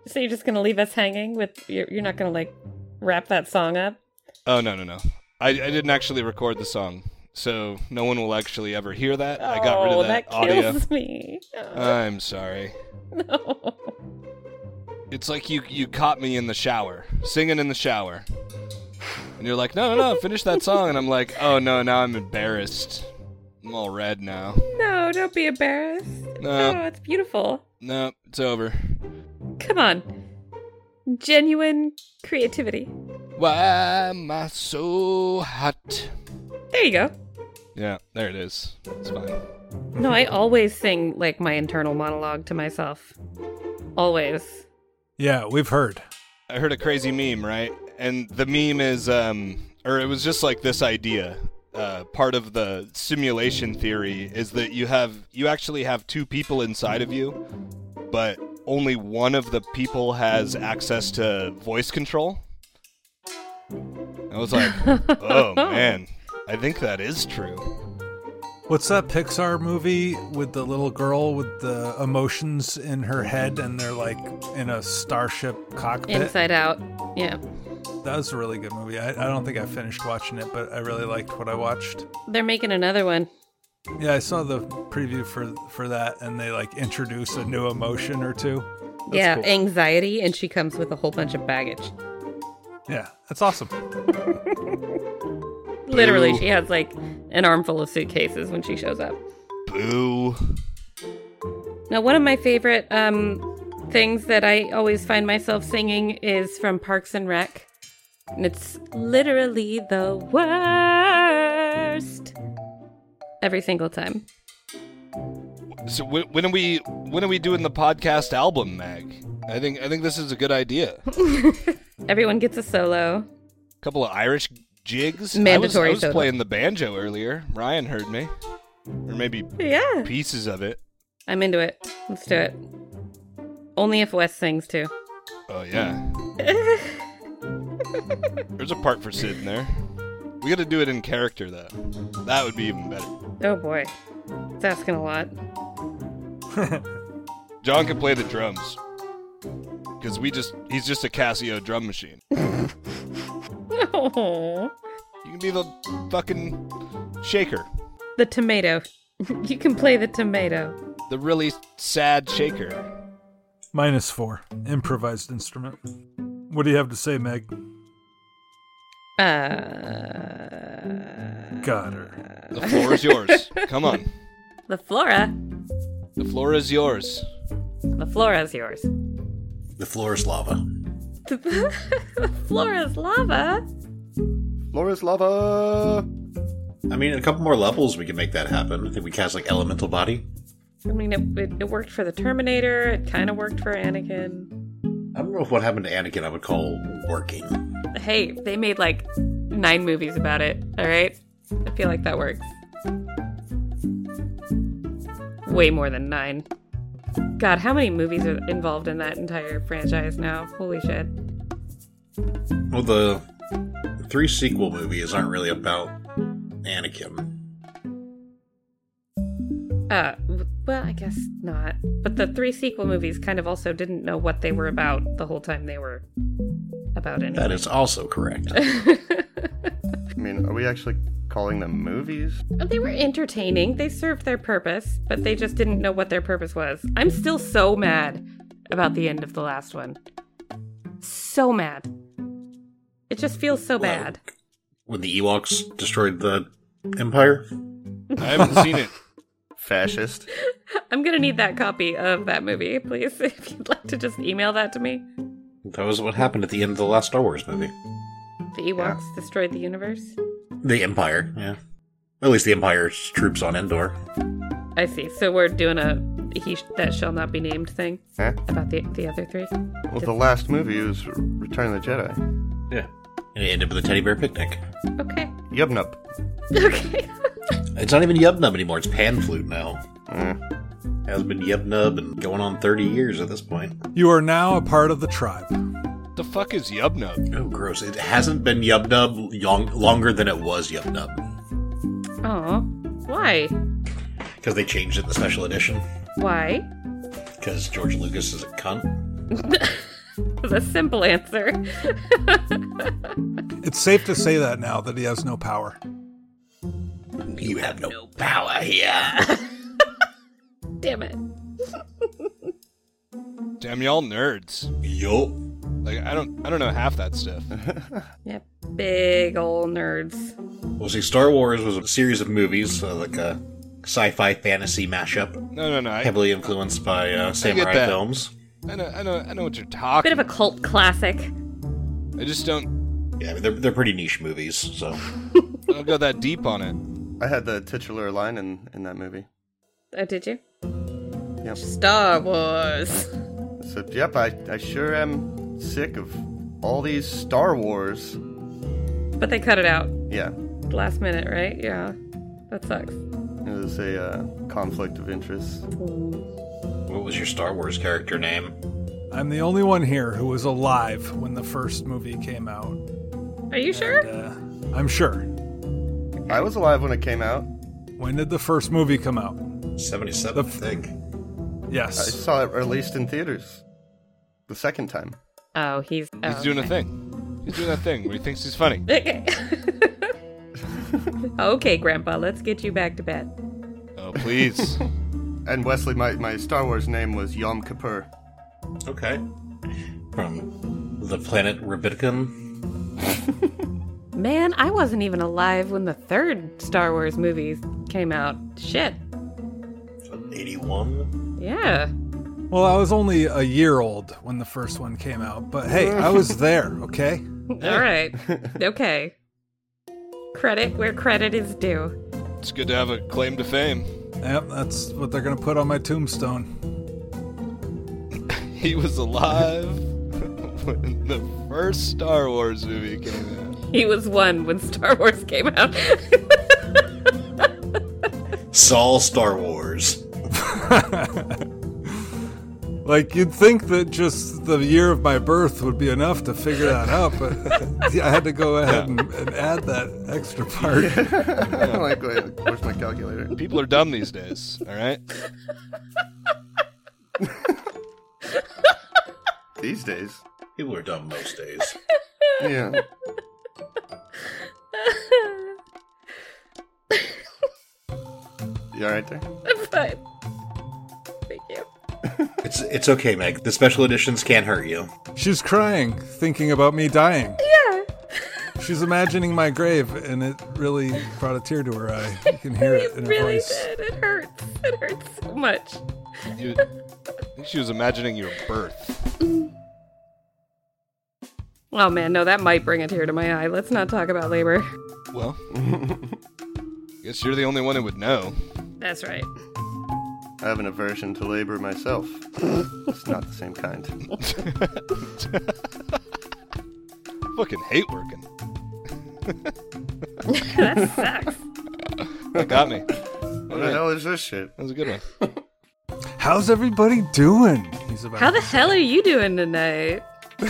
So you're just going to leave us hanging with... You're not going to, like, wrap that song up? Oh, no. I didn't actually record the song, so no one will actually ever hear that. I got rid of that audio. That kills me. Oh. I'm sorry. No. It's like you caught me in the shower, singing in the shower. And you're like, no, finish that song. And I'm like, oh, no, now I'm embarrassed. I'm all red now. No, don't be embarrassed. No. Oh, it's beautiful. No, it's over. Come on. Genuine creativity. Why am I so hot? There you go. Yeah, there it is. It's fine. No, I always sing, like, my internal monologue to myself. Always. Yeah, we've heard. I heard a crazy meme, right? And the meme is, or it was just like this idea. Part of the simulation theory is that you actually have two people inside of you, but only one of the people has access to voice control. I was like, oh man, I think that is true. What's that Pixar movie with the little girl with the emotions in her head and they're like in a starship cockpit? Inside Out. Yeah. That was a really good movie. I don't think I finished watching it, but I really liked what I watched. They're making another one. Yeah, I saw the preview for that, and they like introduce a new emotion or two. That's cool. Anxiety, and she comes with a whole bunch of baggage. Yeah, that's awesome. Literally, she has like an armful of suitcases when she shows up. Boo. Now, one of my favorite things that I always find myself singing is from Parks and Rec. And it's literally the worst. Every single time. So when are we doing the podcast album, Mag? I think this is a good idea. Everyone gets a solo. Couple of Irish jigs. Mandatory I was solo. playing the banjo earlier. Ryan heard me. Or maybe pieces of it. I'm into it. Let's do it. Only if Wes sings too. Oh yeah. There's a part for Sid in there. We gotta do it in character though. That would be even better. Oh boy. It's asking a lot. John can play the drums. Because he's just a Casio drum machine. Oh. You can be the fucking shaker. The tomato. You can play the tomato. The really sad shaker. -4. Improvised instrument. What do you have to say, Meg? Got her. The floor is yours. Come on. The flora. The floor is yours. The flora's yours. The floor is lava. The flora's lava? Flora's lava! I mean, a couple more levels, we can make that happen. I think we cast, like, Elemental Body. I mean, it worked for the Terminator. It kind of worked for Anakin. I don't know if what happened to Anakin I would call working. Hey, they made, like, 9 movies about it, alright? I feel like that works. Way more than 9. God, how many movies are involved in that entire franchise now? Holy shit. Well, the 3 sequel movies aren't really about Anakin. Well, I guess not. But the 3 sequel movies kind of also didn't know what they were about the whole time they were about anything. That is also correct. I mean, are we actually calling them movies? They were entertaining. They served their purpose, but they just didn't know what their purpose was. I'm still so mad about the end of the last one. So mad. It just feels so bad. When the Ewoks destroyed the Empire? I haven't seen it. Fascist. I'm gonna need that copy of that movie, please. If you'd like to just email that to me. That was what happened at the end of the last Star Wars movie. The Ewoks destroyed the universe? The Empire, yeah. At least the Empire's troops on Endor. I see. So we're doing a that shall not be named thing Huh? about the other 3? Well, the last movie was Return of the Jedi. Yeah. And it ended with a teddy bear picnic. Okay. Yubnup. Okay. It's not even Yubnub anymore, it's Pan Flute now. Eh. Has been Yubnub and going on 30 years at this point. You are now a part of the tribe. The fuck is Yubnub? Oh, gross. It hasn't been Yubnub longer than it was Yubnub. Aw. Why? Because they changed it in the special edition. Why? Because George Lucas is a cunt. was a simple answer. It's safe to say that now that he has no power. You have no power here. Damn it. Damn y'all nerds. Yup. Like I don't know half that stuff. Yep. Big ol' nerds. Well, see, Star Wars was a series of movies, like a sci-fi fantasy mashup, No. heavily influenced by samurai that. films. I know what you're talking. Bit of a cult classic. I just don't Yeah, I mean, they're pretty niche movies, so. I don't go that deep on it. I had the titular line in that movie. Oh, did you? Yep. Star Wars. So, yep, I sure am sick of all these Star Wars. But they cut it out. Yeah, Last minute, right? Yeah. That sucks. it was a conflict of interest. What was your Star Wars character name? I'm the only one here who was alive when the first movie came out. Are you sure? And, I'm sure. I was alive when it came out. When did the first movie come out? 77, I The- think. I Yes. saw it released in theaters. The second time. Oh, he's Doing a thing. He's doing that thing where he thinks he's funny. Okay. Okay, Grandpa, let's get you back to bed. Oh, please. And Wesley, my Star Wars name was Yom Kippur. Okay. From the planet Rubicon. Man, I wasn't even alive when the third Star Wars movie came out. Shit. 81. Yeah. Well, I was only a year old when the first one came out, but hey, I was there, okay? All right. Okay. Credit where credit is due. It's good to have a claim to fame. Yep, that's what they're going to put on my tombstone. He was alive when the first Star Wars movie came out. He was one when Star Wars came out. Saul Star Wars. Like, you'd think that just the year of my birth would be enough to figure that out, but I had to go ahead and add that extra part. I'm like, wait, where's my calculator? People are dumb these days, all right? These days. People are dumb most days. Yeah. You alright there? I'm fine. Thank you. It's okay, Meg. The special editions can't hurt you. She's crying, thinking about me dying. Yeah. She's imagining my grave, and it really brought a tear to her eye. You can hear it in her really voice. did. It hurts. It hurts so much. I think she was imagining your birth. Oh man, no, that might bring a tear to my eye. Let's not talk about labor. Well, guess you're the only one who would know. That's right. I have an aversion to labor myself. It's not the same kind. Fucking hate working. That sucks. That got me. What the hell is this shit? That was a good one. How's everybody doing? He's about How the hell are you doing tonight?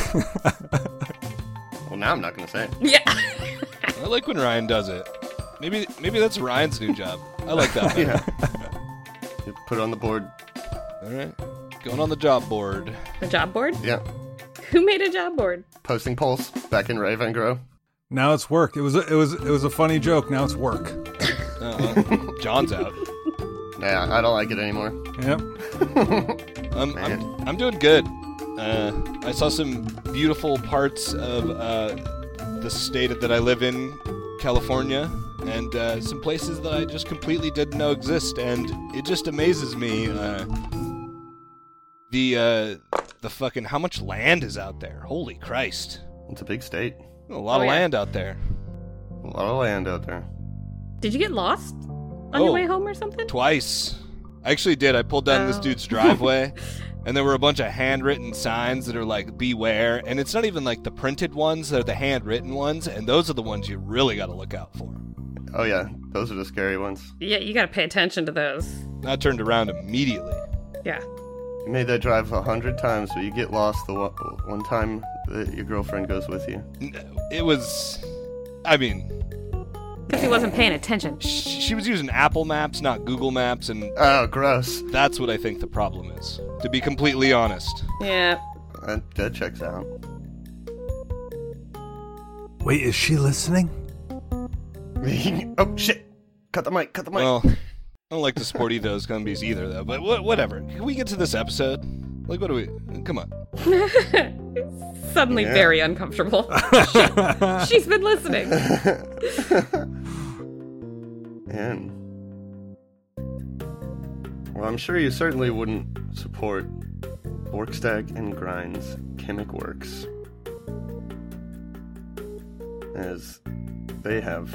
Well, now I'm not gonna say. Yeah. I like when Ryan does it. Maybe that's Ryan's new job. I like that. Better. Yeah. You put it on the board. All right, going on the job board. The job board? Yeah. Who made a job board? Posting polls back in Ravengrow. Now it's work. It was a funny joke. Now it's work. John's out. Nah, I don't like it anymore. Yep. I'm doing good. I saw some beautiful parts of the state that I live in, California, and some places that I just completely didn't know exist, and it just amazes me the fucking how much land is out there. Holy Christ. It's a big state. A lot of yeah. land out there. A lot of land out there. Did you get lost on your way home or something? Twice. I actually did. I pulled down this dude's driveway, and there were a bunch of handwritten signs that are like, beware. And it's not even like the printed ones, they're the handwritten ones, and those are the ones you really got to look out for. Oh yeah, those are the scary ones. Yeah, you gotta pay attention to those. I turned around immediately. Yeah. You made that drive 100 times, but you get lost the one time that your girlfriend goes with you. It was, I mean, Because he wasn't paying attention. she was using Apple Maps, not Google Maps, and Oh, gross. that's what I think the problem is, to be completely honest. Yeah. That checks out. Wait, is she listening? Oh, shit. Cut the mic. Well, I don't like to support either of those Gumbies either, though. But whatever. Can we get to this episode? Like, what do we... Come on. Suddenly very uncomfortable. She's been listening. And... Well, I'm sure you certainly wouldn't support Vorkstag and Grind's Chemic Works, as they have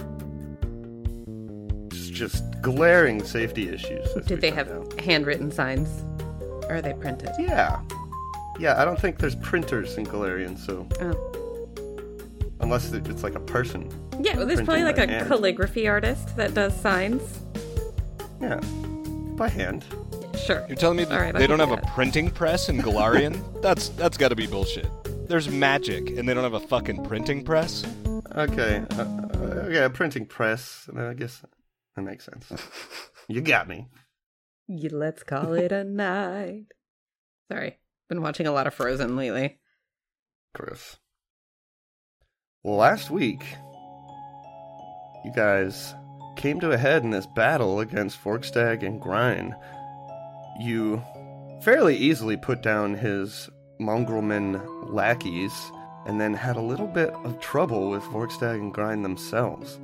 just glaring safety issues. Did they have handwritten signs? Or are they printed? Yeah, I don't think there's printers in Galarian, so... Oh. Unless it's like a person. Yeah, well, there's probably printing like by a hand. calligraphy artist that does signs. Yeah, by hand. Sure. You're telling me All right, they don't have a that. printing press in Galarian? That's got to be bullshit. There's magic, and they don't have a fucking printing press? Okay, a printing press. I guess that makes sense. You got me. Let's call it a night. Sorry. Been watching a lot of Frozen lately. Chris. Well, last week, you guys came to a head in this battle against Vorkstag and Grind. You fairly easily put down his Mongrelman lackeys, and then had a little bit of trouble with Vorkstag and Grind themselves.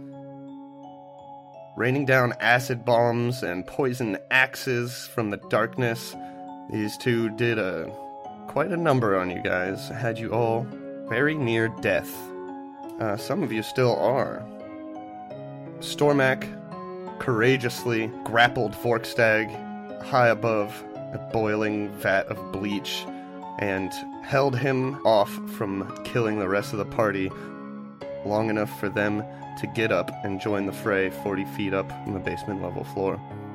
Raining down acid bombs and poison axes from the darkness, these two did quite a number on you guys, had you all very near death. Some of you still are. Stormak courageously grappled Vorkstag high above a boiling vat of bleach and held him off from killing the rest of the party long enough for them to get up and join the fray 40 feet up on the basement level floor.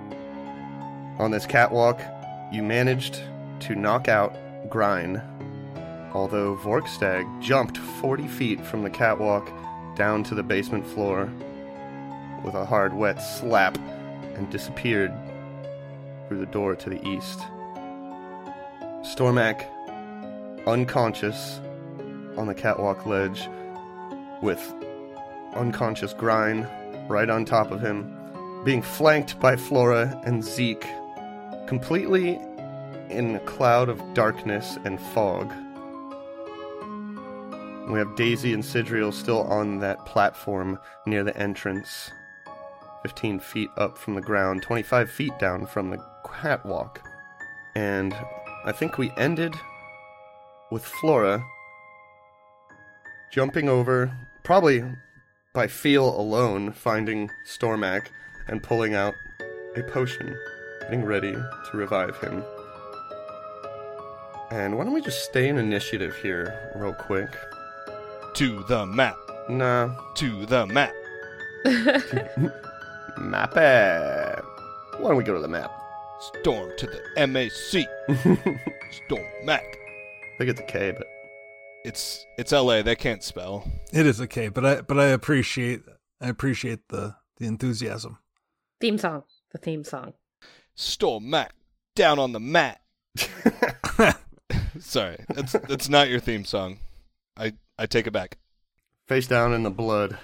On this catwalk, you managed to knock out Grind, although Vorkstag jumped 40 feet from the catwalk down to the basement floor with a hard, wet slap and disappeared through the door to the east. Stormak, unconscious on the catwalk ledge, with unconscious Grind right on top of him, being flanked by Flora and Zeke, completely in a cloud of darkness and fog. We have Daisy and Sidriel still on that platform near the entrance, 15 feet up from the ground, 25 feet down from the catwalk. And I think we ended with Flora jumping over, probably by feel alone, finding Stormak and pulling out a potion, getting ready to revive him. And why don't we just stay in initiative here real quick? To the map. Nah. To the map. Map it. Why don't we go to the map? Storm to the MAC. Storm Mac. I think it's a K, but It's LA. They can't spell. It is okay, but I appreciate the enthusiasm. Theme song. The theme song. Storm Mac. Down on the mat. Sorry, that's not your theme song. I take it back. face down in the blood.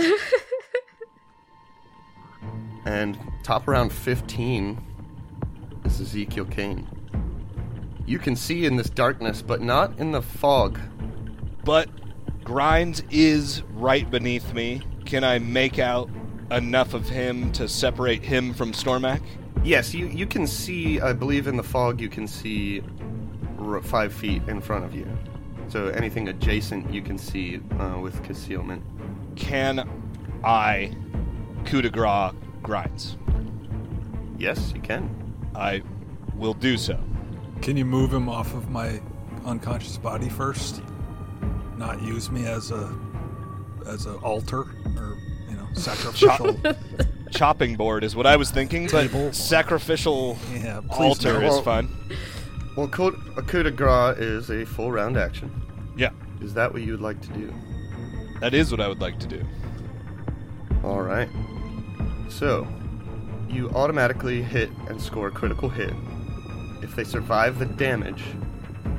And top round 15 is Ezekiel Kane. You can see in this darkness, but not in the fog. But Grinds is right beneath me. Can I make out enough of him to separate him from Stormak? Yes, you can see, I believe in the fog, you can see 5 feet in front of you. So anything adjacent you can see with concealment. Can I coup de grace Grinds? Yes, you can. I will do so. Can you move him off of my unconscious body first? Not use me as a altar or, sacrificial. Chopping board is what I was thinking, but Table. sacrificial Yeah, please altar no. is fun. Well, a coup de grace is a full round action. Yeah, Is that what you would like to do? that is what I would like to do. All right. So, you automatically hit and score a critical hit. If they survive the damage,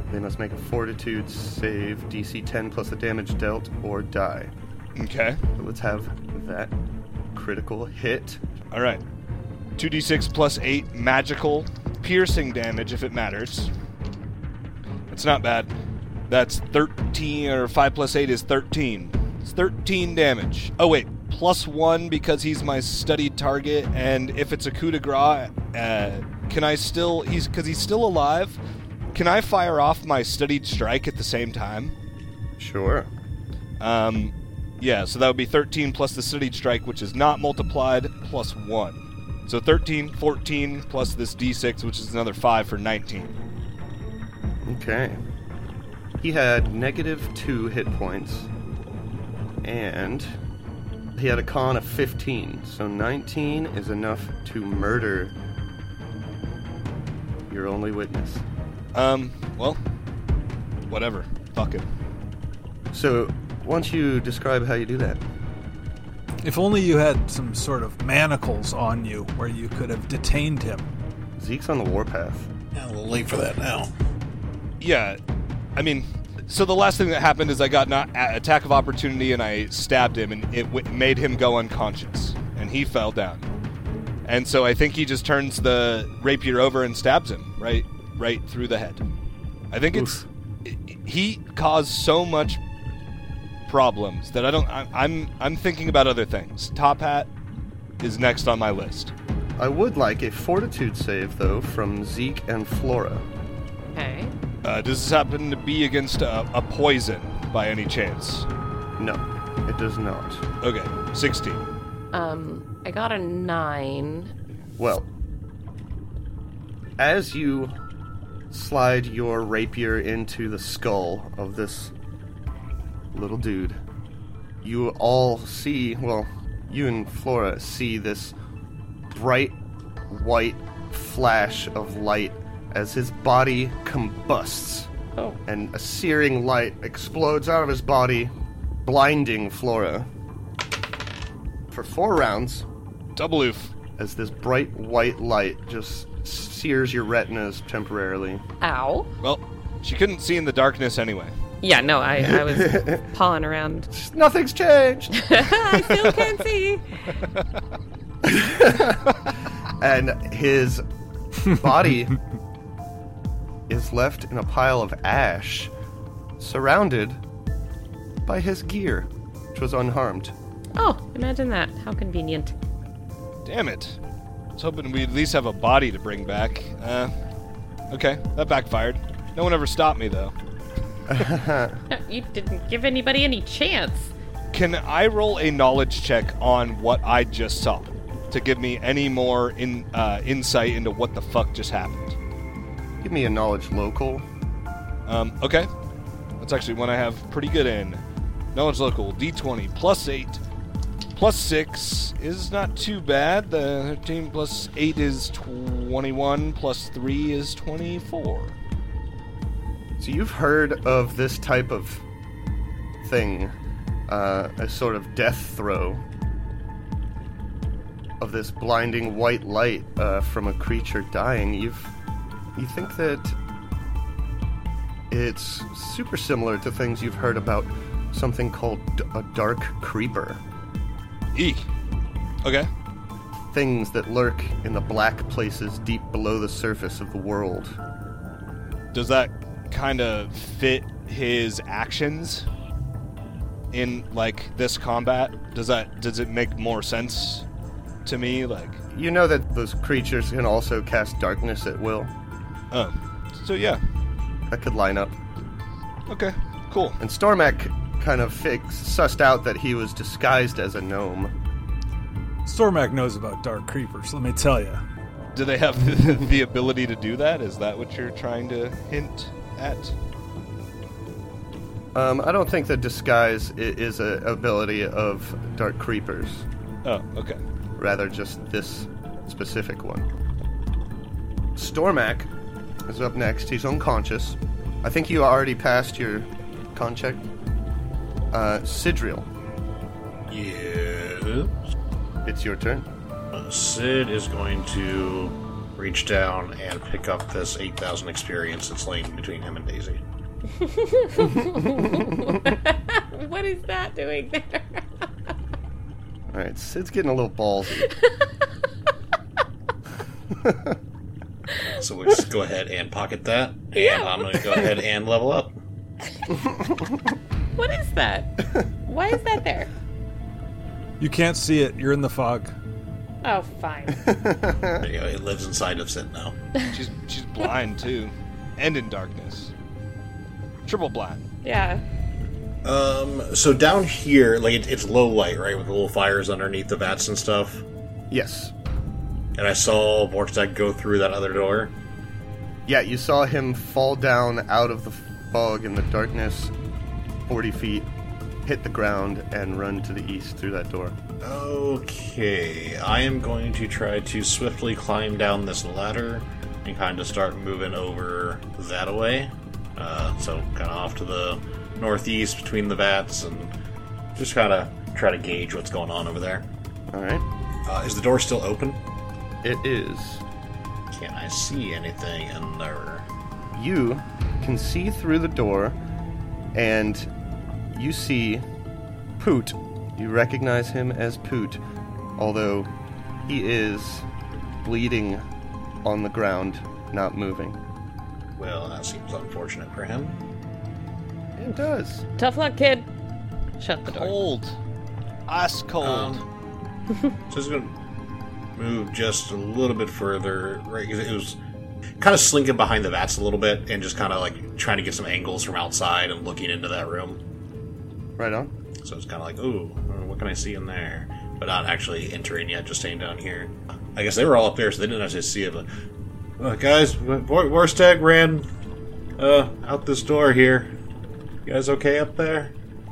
They must make a fortitude save, DC 10 plus the damage dealt, or die. Okay. So let's have that critical hit. All right. 2d6 plus 8 magical piercing damage if it matters. It's not bad. That's 13, or 5 plus 8 is 13. It's 13 damage. Oh, wait. Plus 1 because he's my studied target, and if it's a coup de grace, can I still... Because he's still alive, can I fire off my studied strike at the same time? Sure. Yeah, so that would be 13 plus the studied strike, which is not multiplied, plus 1. So 13, 14, plus this d6, which is another 5 for 19. Okay. He had -2 hit points, and he had a con of 15, so 19 is enough to murder your only witness. Well, whatever. Fuck it. So, why don't you describe how you do that? If only you had some sort of manacles on you where you could have detained him. Zeke's on the warpath. Yeah, a little late for that now. Yeah, I mean, so the last thing that happened is I got an attack of opportunity and I stabbed him, and it made him go unconscious, and he fell down. And so I think he just turns the rapier over and stabs him right through the head. I think he caused so much problems that I'm thinking about other things. Top Hat is next on my list. I would like a fortitude save, though, from Zeke and Flora. Okay. Does this happen to be against a poison by any chance? No, it does not. Okay, 16. I got a 9. Well, as you slide your rapier into the skull of this little dude, you all see, well, you and Flora see this bright white flash of light as his body combusts. Oh. And a searing light explodes out of his body, blinding Flora. For 4 rounds, Double oof. as this bright white light just sears your retinas temporarily. Ow. Well, she couldn't see in the darkness anyway. Yeah, no, I was pawing around. Nothing's changed! I still can't see. And his body is left in a pile of ash, surrounded by his gear, which was unharmed. Oh, imagine that. How convenient. Damn it. I was hoping we'd at least have a body to bring back. Okay, that backfired. No one ever stopped me, though. You didn't give anybody any chance. Can I roll a knowledge check on what I just saw to give me any more insight into what the fuck just happened? Give me a knowledge local. Okay. That's actually one I have pretty good in. Knowledge local, D20, plus 8. Plus 6 is not too bad. The 13 plus 8 is 21, plus 3 is 24. So you've heard of this type of thing, a sort of death throw of this blinding white light from a creature dying. You think that it's super similar to things you've heard about something called a dark creeper. Eek. Okay. Things that lurk in the black places deep below the surface of the world. Does that kind of fit his actions in, like, this combat? Does it make more sense to me? Like, You know that those creatures can also cast darkness at will. oh. So, yeah. That could line up. Okay. Cool. And Stormak kind of sussed out that he was disguised as a gnome. Stormak knows about dark creepers, let me tell you. Do they have the ability to do that? Is that what you're trying to hint at? I don't think that disguise is an ability of dark creepers. Oh, okay. Rather just this specific one. Stormak is up next. He's unconscious. I think you already passed your con check. Sidriel, Yeah. it's your turn. Sid is going to reach down and pick up this 8,000 experience that's laying between him and Daisy. What is that doing there? Alright, Sid's getting a little ballsy. So we'll just go ahead and pocket that, and Yeah. I'm going to go ahead and level up. What is that? Why is that there? You can't see it. You're in the fog. Oh, fine. There you go. It lives inside of Sid now. She's blind too, and in darkness. Triple blind. Yeah. So down here, like it's low light, right, with the little fires underneath the vats and stuff. Yes. And I saw Vorstag go through that other door. Yeah, you saw him fall down out of the fog in the darkness, 40 feet, hit the ground, and run to the east through that door. Okay, I am going to try to swiftly climb down this ladder and kind of start moving over that way. So kind of off to the northeast between the vats and just kind of try to gauge what's going on over there. Alright. Is the door still open? It is. Can I see anything in there? You can see through the door, and you see Poot. You recognize him as Poot, although he is bleeding on the ground, not moving. Well, that seems unfortunate for him. It does. Tough luck, kid. Shut the door. Cold. Ice cold. So I'm just going to move just a little bit further, right? Because it was kind of slinking behind the vats a little bit and just kind of like trying to get some angles from outside and looking into that room. Right on. So it's kind of like, ooh, what can I see in there? But not actually entering yet, just staying down here. I guess they were all up there, so they didn't actually see it. But guys, Vorstag ran out this door here. You guys okay up there?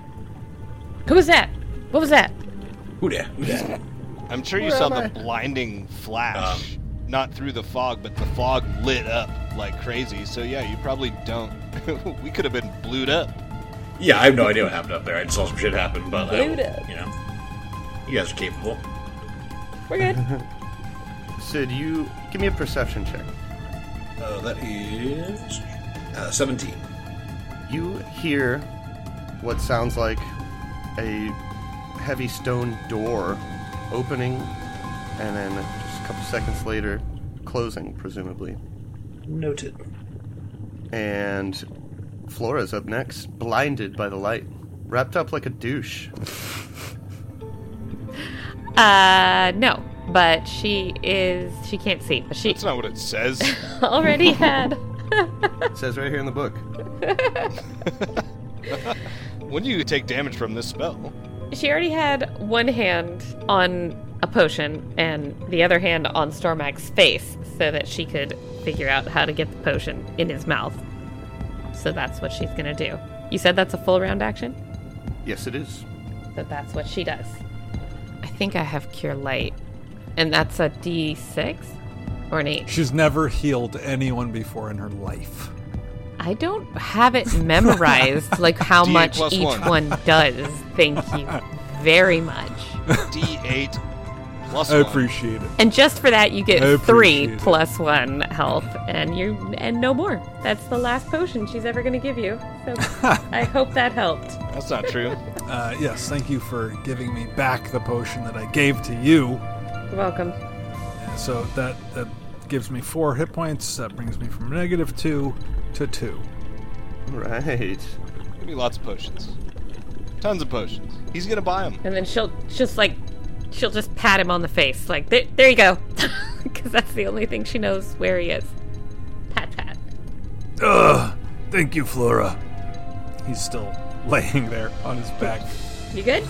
Who was that? What was that? Who dat? Who dat? I'm sure you saw the blinding flash. Not through the fog, but the fog lit up like crazy. So yeah, you probably don't. We could have been blued up. Yeah, I have no idea what happened up there. I just saw some shit happen, but Blued up. you know, you guys are capable. We're good. Sid, you give me a perception check. That is 17. You hear what sounds like a heavy stone door opening, and then just a couple seconds later, closing, presumably. Noted. And Flora's up next, blinded by the light, wrapped up like a douche. No. But she can't see. But she That's not what it says. already had. It says right here in the book. When do you take damage from this spell? She already had one hand on a potion and the other hand on Stormag's face so that she could figure out how to get the potion in his mouth. So that's what she's going to do. You said that's a full round action? Yes, it is. So that's what she does. I think I have Cure Light. And that's a D6 or an 8? She's never healed anyone before in her life. I don't have it memorized, like how D8 much plus each 1. one does. Thank you very much. D8 plus I 1. appreciate it. And just for that, you I get 3 appreciate it. plus 1 health, and no more. That's the last potion she's ever going to give you. So I hope that helped. That's not true. Yes, thank you for giving me back the potion that I gave to you. You're welcome. So that gives me 4 hit points. That brings me from -2 to 2. Right. Give me lots of potions. Tons of potions. He's gonna buy them. And then she'll just pat him on the face, like there you go, because that's the only thing she knows where he is. Pat pat. Ugh, thank you, Flora. He's still laying there on his back. You good?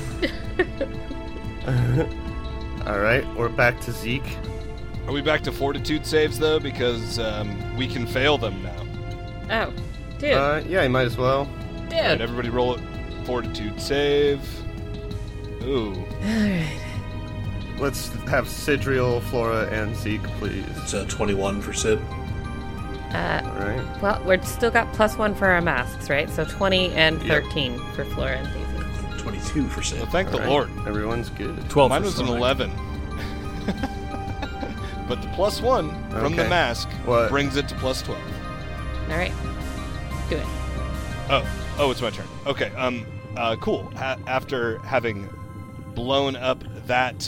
Alright, we're back to Zeke. Are we back to fortitude saves though? Because we can fail them now. Oh, dude, Yeah, you might as well. dude. Alright, everybody roll a fortitude save. Ooh. Let's have Sidriel, Flora, and Zeke, please. It's 21 for Sid. Alright. Well, we're still got +1 for our masks, right? So 20 and 13 for Flora and Daisy. 22 for Sid. Well, thank the Alright. Lord. Everyone's good. 12 Mine for was an Stormlight. 11. but the +1 from the Okay. mask What? brings it to +12. All right. Do it. Oh, it's my turn. Okay. Cool. After having blown up that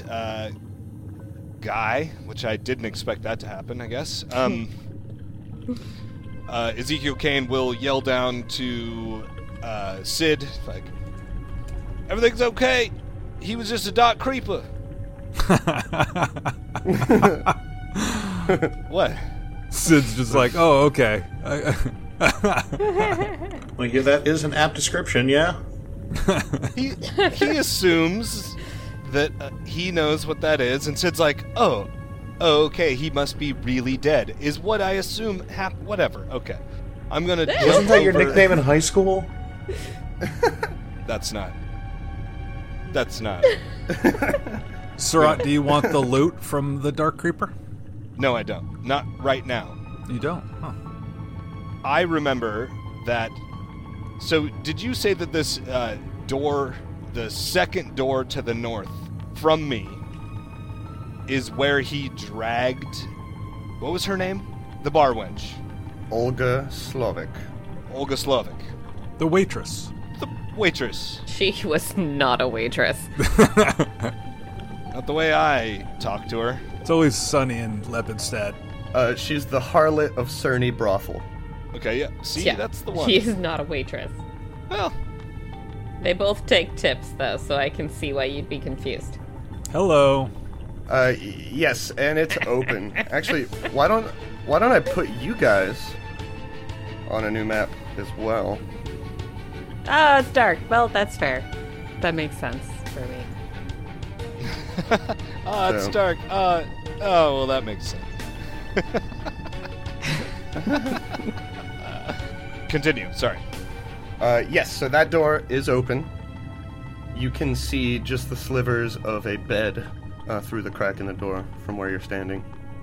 guy, which I didn't expect that to happen, I guess. Ezekiel Kane will yell down to Sid, like, "Everything's okay. He was just a dark creeper." What? Sid's just like, oh, okay. Well, yeah, that is an apt description, yeah? He assumes that he knows what that is, and Sid's like, oh, okay, he must be really dead, is what I assume whatever, okay. I'm gonna jump Wasn't that your over- nickname in high school? That's not. Surat, do you want the loot from the Dark Creeper? No, I don't. Not right now. You don't? Huh. I remember that... So, did you say that this door, the second door to the north from me, is where he dragged... What was her name? The bar wench. Olga Slovik. Olga Slovik. The waitress. The waitress. She was not a waitress. Not the way I talk to her. It's always sunny in Lepidstadt. She's the harlot of Cerny Brothel. Okay, yeah. See, Yeah, that's the one. She is not a waitress. Well, They both take tips, though, so I can see why you'd be confused. Hello. Yes, and it's open. Actually, why don't I put you guys on a new map as well? Oh, it's dark. Well, that's fair. That makes sense for me. it's So- dark. Well, that makes sense. Continue, sorry. Yes, so that door is open. You can see just the slivers of a bed through the crack in the door from where you're standing.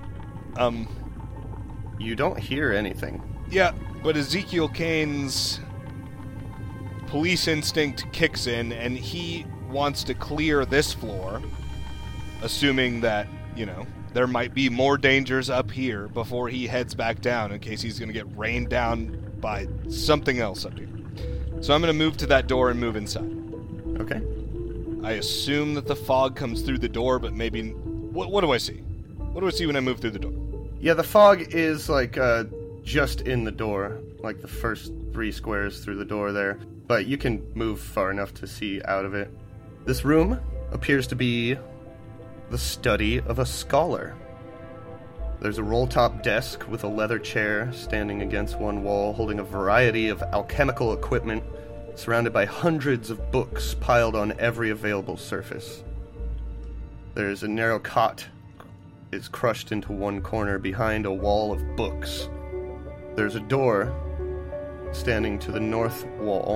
You don't hear anything. Yeah, but Ezekiel Kane's police instinct kicks in, and he wants to clear this floor, assuming that, there might be more dangers up here before he heads back down in case he's going to get rained down by something else up here. So I'm going to move to that door and move inside. Okay. I assume that the fog comes through the door, but maybe... What do I see? What do I see when I move through the door? Yeah, the fog is just in the door, like the first 3 squares through the door there, but you can move far enough to see out of it. This room appears to be the study of a scholar. There's a roll-top desk with a leather chair standing against one wall, holding a variety of alchemical equipment, surrounded by hundreds of books piled on every available surface. There's a narrow cot is crushed into one corner behind a wall of books. There's a door standing to the north wall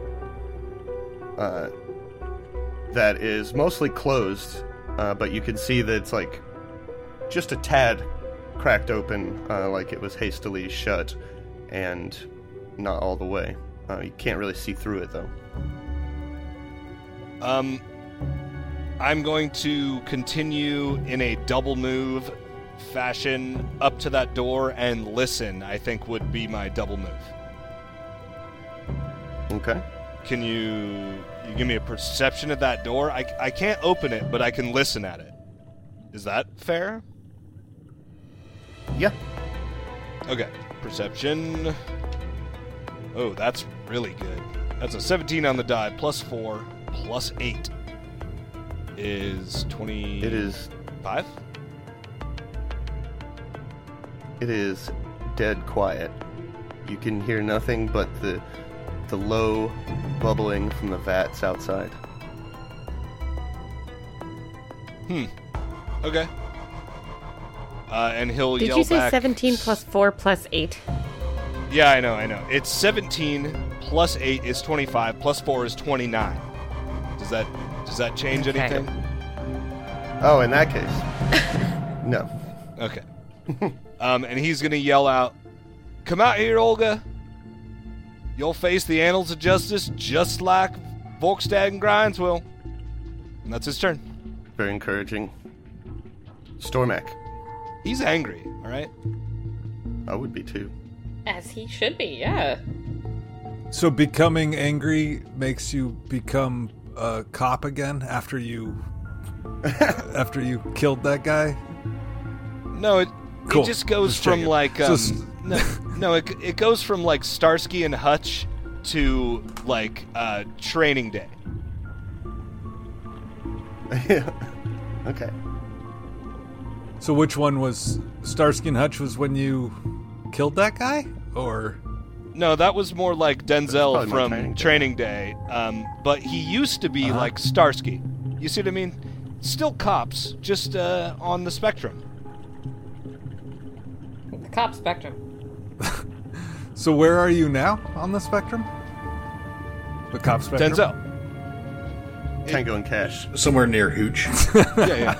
that is mostly closed, but you can see that it's just a tad cracked open, like it was hastily shut, and not all the way. You can't really see through it, though. I'm going to continue in a double move fashion up to that door and listen, I think would be my double move. Okay. Can you give me a perception of that door? I can't open it, but I can listen at it. Is that fair? Yeah. Okay. Perception. Oh, that's really good. That's a 17 on the die, +4, +8 is 20. It is 5? It is dead quiet. You can hear nothing but the low bubbling from the vats outside. Okay. And he'll Did yell you say back. 17 plus 4 plus 8? Yeah, I know. It's 17 plus 8 is 25, plus 4 is 29. Does that change Okay. anything? Oh, in that case. No. Okay. And he's gonna yell out, "Come out here, Olga. You'll face the annals of justice just like Volkstad and Grinds will." And that's his turn. Very encouraging. Stormak. He's angry, all right? I would be too. As he should be, yeah. So becoming angry makes you become a cop again after you killed that guy? No, it Cool. just goes Just from checking. like Just- it goes from like Starsky and Hutch to like Training Day. Yeah. Okay. So which one was Starsky and Hutch was when you killed that guy? Or No, that was more like Denzel probably more from Training Training Day. But he used to be like Starsky. You see what I mean? Still cops, just on the spectrum. The cop spectrum. so where are you now on the spectrum? The cop spectrum? Denzel. Tango and Cash. Somewhere near Hooch. Yeah.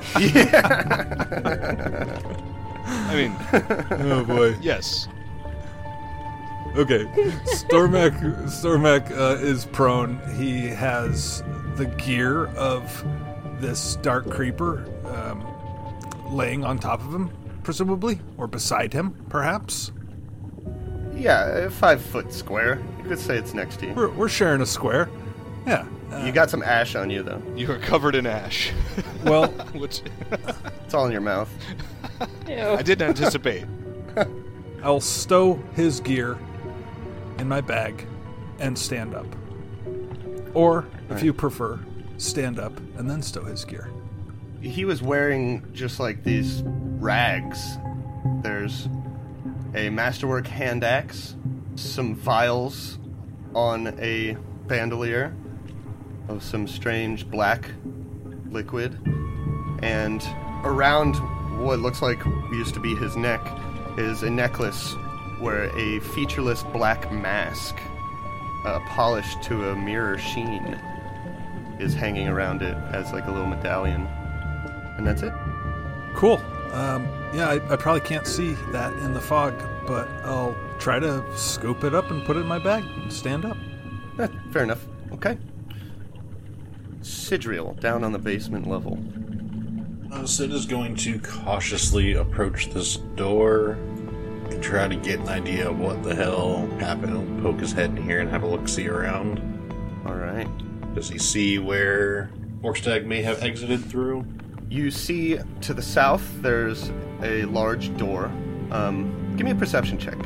I mean, Oh boy. yes. Okay. Stormak is prone. He has the gear of this dark creeper laying on top of him, presumably, or beside him, perhaps. Yeah, 5 foot square. You could say it's next to you. We're sharing a square. Yeah. You got some ash on you, though. You are covered in ash. Well, Which It's all in your mouth. Ew. I didn't anticipate. I'll stow his gear in my bag and stand up. Or, if you prefer, stand up and then stow his gear. He was wearing just like these rags. There's a masterwork hand axe, some vials on a bandolier of some strange black liquid, and around what looks like used to be his neck is a necklace where a featureless black mask, polished to a mirror sheen, is hanging around it as like a little medallion. And that's it. Cool. Yeah, I probably can't see that in the fog, but I'll try to scoop it up and put it in my bag and stand up. Fair enough. Okay. Sidriel, down on the basement level. Sid is going to cautiously approach this door and try to get an idea of what the hell happened. He'll poke his head in here and have a look-see around. Alright. Does he see where Orkstag may have exited through? You see to the south there's a large door. Give me a perception check.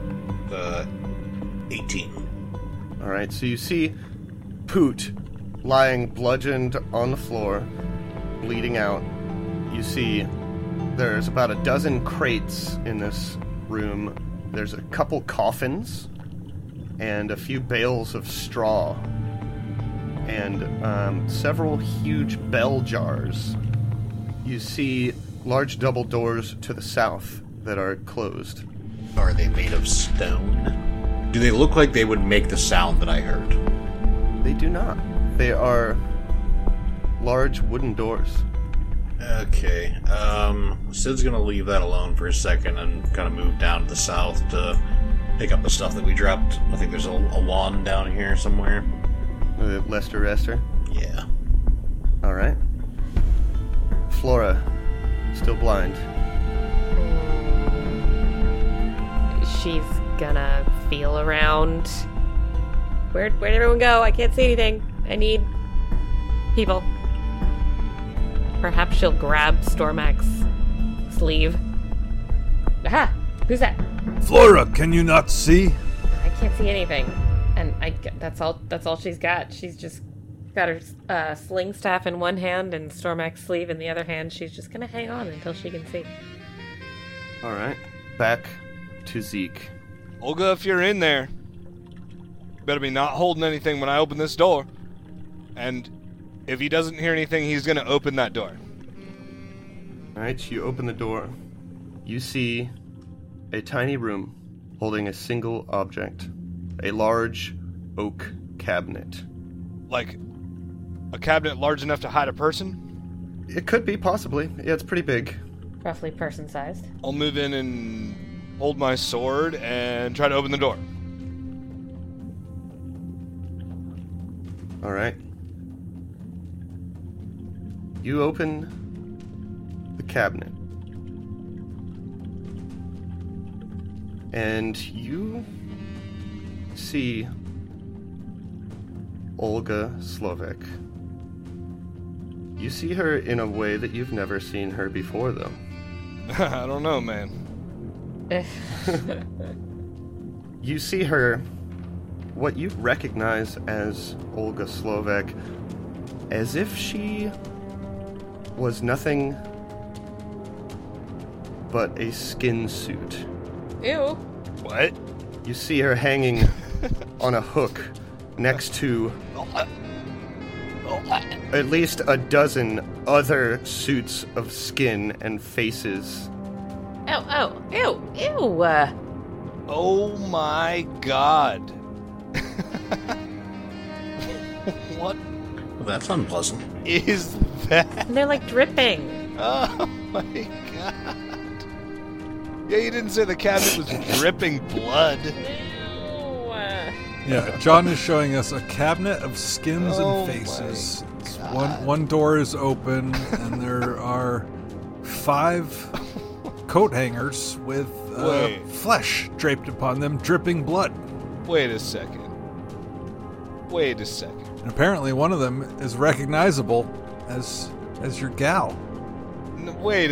18. Alright, so you see Poot lying bludgeoned on the floor, bleeding out. You see there's about a dozen crates in this room. There's a couple coffins and a few bales of straw and several huge bell jars. You see large double doors to the south that are closed. Are they made of stone? Do they look like they would make the sound that I heard? They do not. They are large wooden doors. Okay, Sid's gonna leave that alone for a second and kind of move down to the south to pick up the stuff that we dropped. I think there's a wand down here somewhere. Lester Rester. Yeah. Alright. Flora, still blind. She's gonna feel around. Where'd everyone go? I can't see anything. I need people. Perhaps she'll grab Stormak's sleeve. Aha! Who's that? Flora, can you not see? I can't see anything. And that's all she's got. She's just got her sling staff in one hand and Stormak's sleeve in the other hand. She's just gonna hang on until she can see. Alright. Back to Zeke. Olga, if you're in there, you better be not holding anything when I open this door. And if he doesn't hear anything, he's gonna open that door. Alright, you open the door. You see a tiny room holding a single object. A large oak cabinet. Like, a cabinet large enough to hide a person? It could be, possibly. Yeah, it's pretty big. Roughly person-sized. I'll move in and hold my sword and try to open the door. Alright. You open the cabinet. and you see Olga Slovak. You see her in a way that you've never seen her before, though. I don't know, man. You see her, what you recognize as Olga Slovak, as if she was nothing but a skin suit. Ew. What? You see her hanging on a hook next to at least a dozen other suits of skin and faces. Ew. Oh my god. What Well, that's unpleasant. is that? And they're like dripping. Oh my god. Yeah, you didn't say the cabinet was dripping blood. Ew. Yeah, John is showing us a cabinet of skins Oh and faces. my It's God. one door is open, and there are 5 coat hangers with Wait. flesh draped upon them, dripping blood. Wait a second. Wait a second. And apparently, one of them is recognizable as your gal. Wait a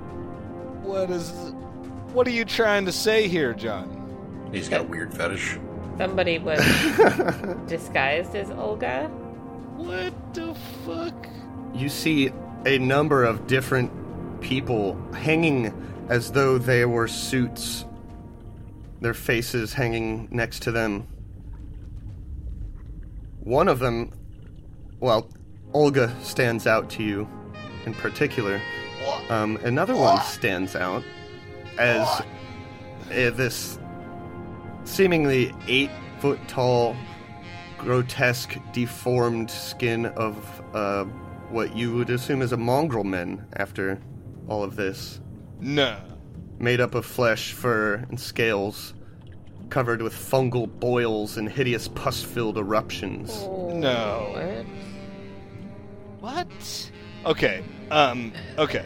What are you trying to say here, John? He's got a weird fetish. Somebody was disguised as Olga. What the fuck? You see a number of different people hanging as though they were suits, their faces hanging next to them. One of them, well, Olga stands out to you in particular. Another one stands out as this seemingly 8-foot-tall, grotesque, deformed skin of what you would assume is a mongrel man after all of this. No. Made up of flesh, fur, and scales, covered with fungal boils and hideous pus-filled eruptions. No. What? Okay. Okay.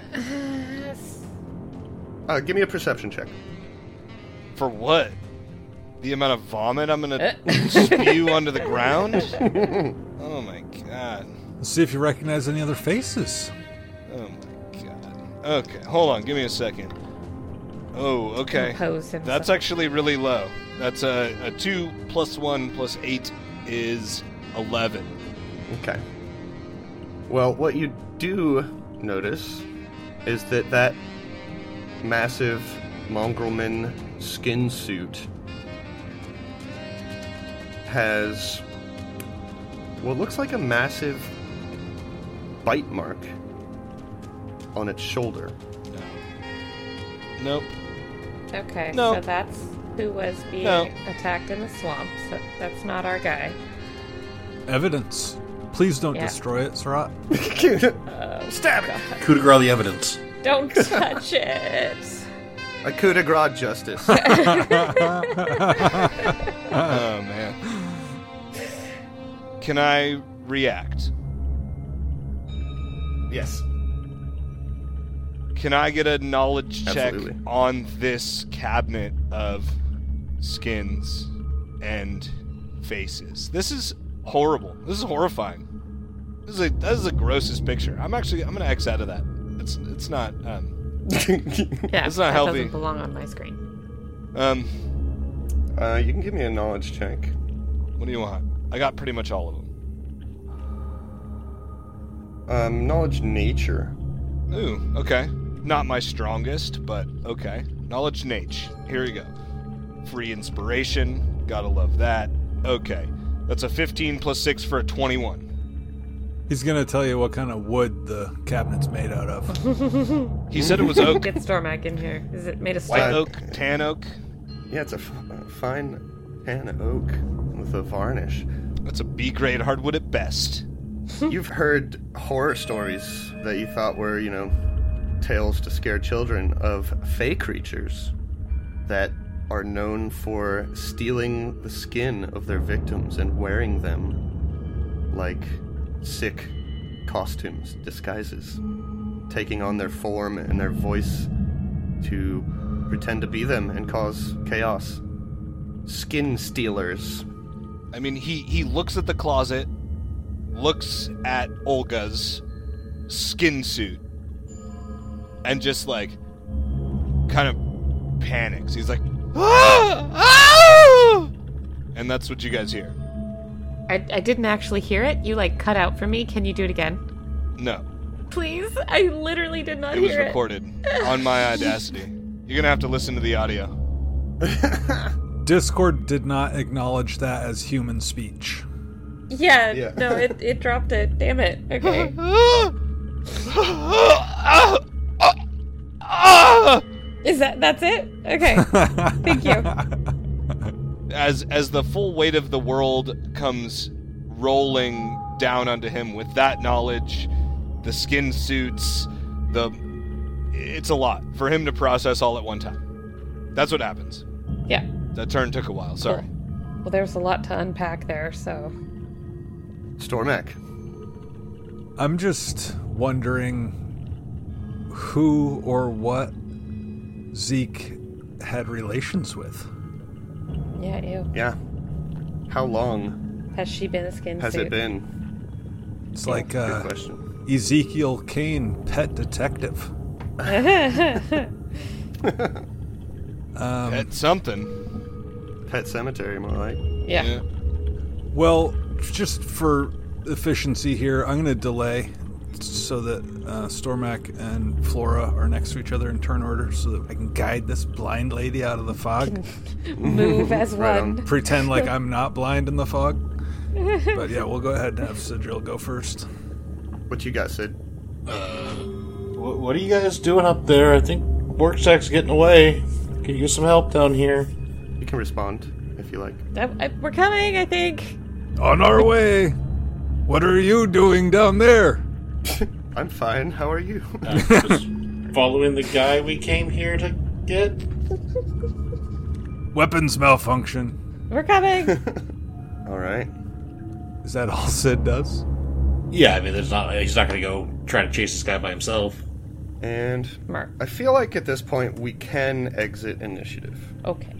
Give me a perception check. For what? The amount of vomit I'm gonna spew onto the ground? Oh my god. Let's see if you recognize any other faces. Oh my god. Okay, hold on, give me a second. Oh, okay. Compose himself. That's actually really low. That's a 2 plus 1 plus 8 is 11. Okay. Well, what you do notice is that massive mongrelman skin suit has what looks like a massive bite mark on its shoulder. Nope. Okay, No. so that's who was being No. attacked in the swamp. So that's not our guy. Evidence. Please don't Yeah. destroy it, Sarat. Stab it! Coup de grace the evidence. Don't touch it. A coup de grace justice. Oh man. Can I react? Yes. Can I get a knowledge check Absolutely. on this cabinet of skins and faces? This is horrible. This is horrifying. This is the grossest picture. I'm gonna X out of that. It's not Yeah, It's not that healthy. doesn't belong on my screen. You can give me a knowledge check. What do you want? I got pretty much all of them. Knowledge nature. Ooh, okay. Not my strongest, but okay. Knowledge Nate. Here we go. Free inspiration. Gotta love that. Okay. That's a 15 plus 6 for a 21. He's going to tell you what kind of wood the cabinet's made out of. He said it was oak. Get Stormak in here. Is it made of White stone? oak, tan oak. Yeah, it's a fine pan oak with a varnish. That's a B grade hardwood at best. You've heard horror stories that you thought were, tales to scare children of fey creatures that are known for stealing the skin of their victims and wearing them like sick costumes, disguises, taking on their form and their voice to pretend to be them and cause chaos. Skin stealers. I mean, he looks at the closet, looks at Olga's skin suit, and just, like, kind of panics. He's like, ah! Ah! And that's what you guys hear. I didn't actually hear it. You, like, cut out for me. Can you do it again? No. Please? I literally did not It was hear recorded on my Audacity. You're going to have to listen to the audio. Discord did not acknowledge that as human speech. it. Yeah, Yeah. no, it dropped it. Damn it. Okay. That's it? Okay. Thank you. As the full weight of the world comes rolling down onto him with that knowledge, the skin suits, it's a lot for him to process all at one time. That's what happens. Yeah. That turn took a while, sorry. Well, there's a lot to unpack there, so. Stormak. I'm just wondering who or what Zeke had relations with. Yeah, ew. Yeah. How long Has she been a skin has suit? it been? It's like Good question. Ezekiel Kane, pet detective. At something. Pet cemetery, more like. Yeah. Well, just for efficiency here, I'm going to delay so that Stormak and Flora are next to each other in turn order so that I can guide this blind lady out of the fog. Move as Right one. on. Pretend like I'm not blind in the fog. But yeah, we'll go ahead and have Sidril go first. What you got, Sid? What are you guys doing up there? I think Borkstack's getting away. Can you use some help down here? You can respond if you like. We're coming, I think. On our way! What are you doing down there? I'm fine. How are you? Just following the guy we came here to get. Weapons malfunction. We're coming. All right. Is that all Sid does? Yeah, I mean, he's not going to go trying to chase this guy by himself. And Mark. I feel like at this point we can exit initiative. Okay.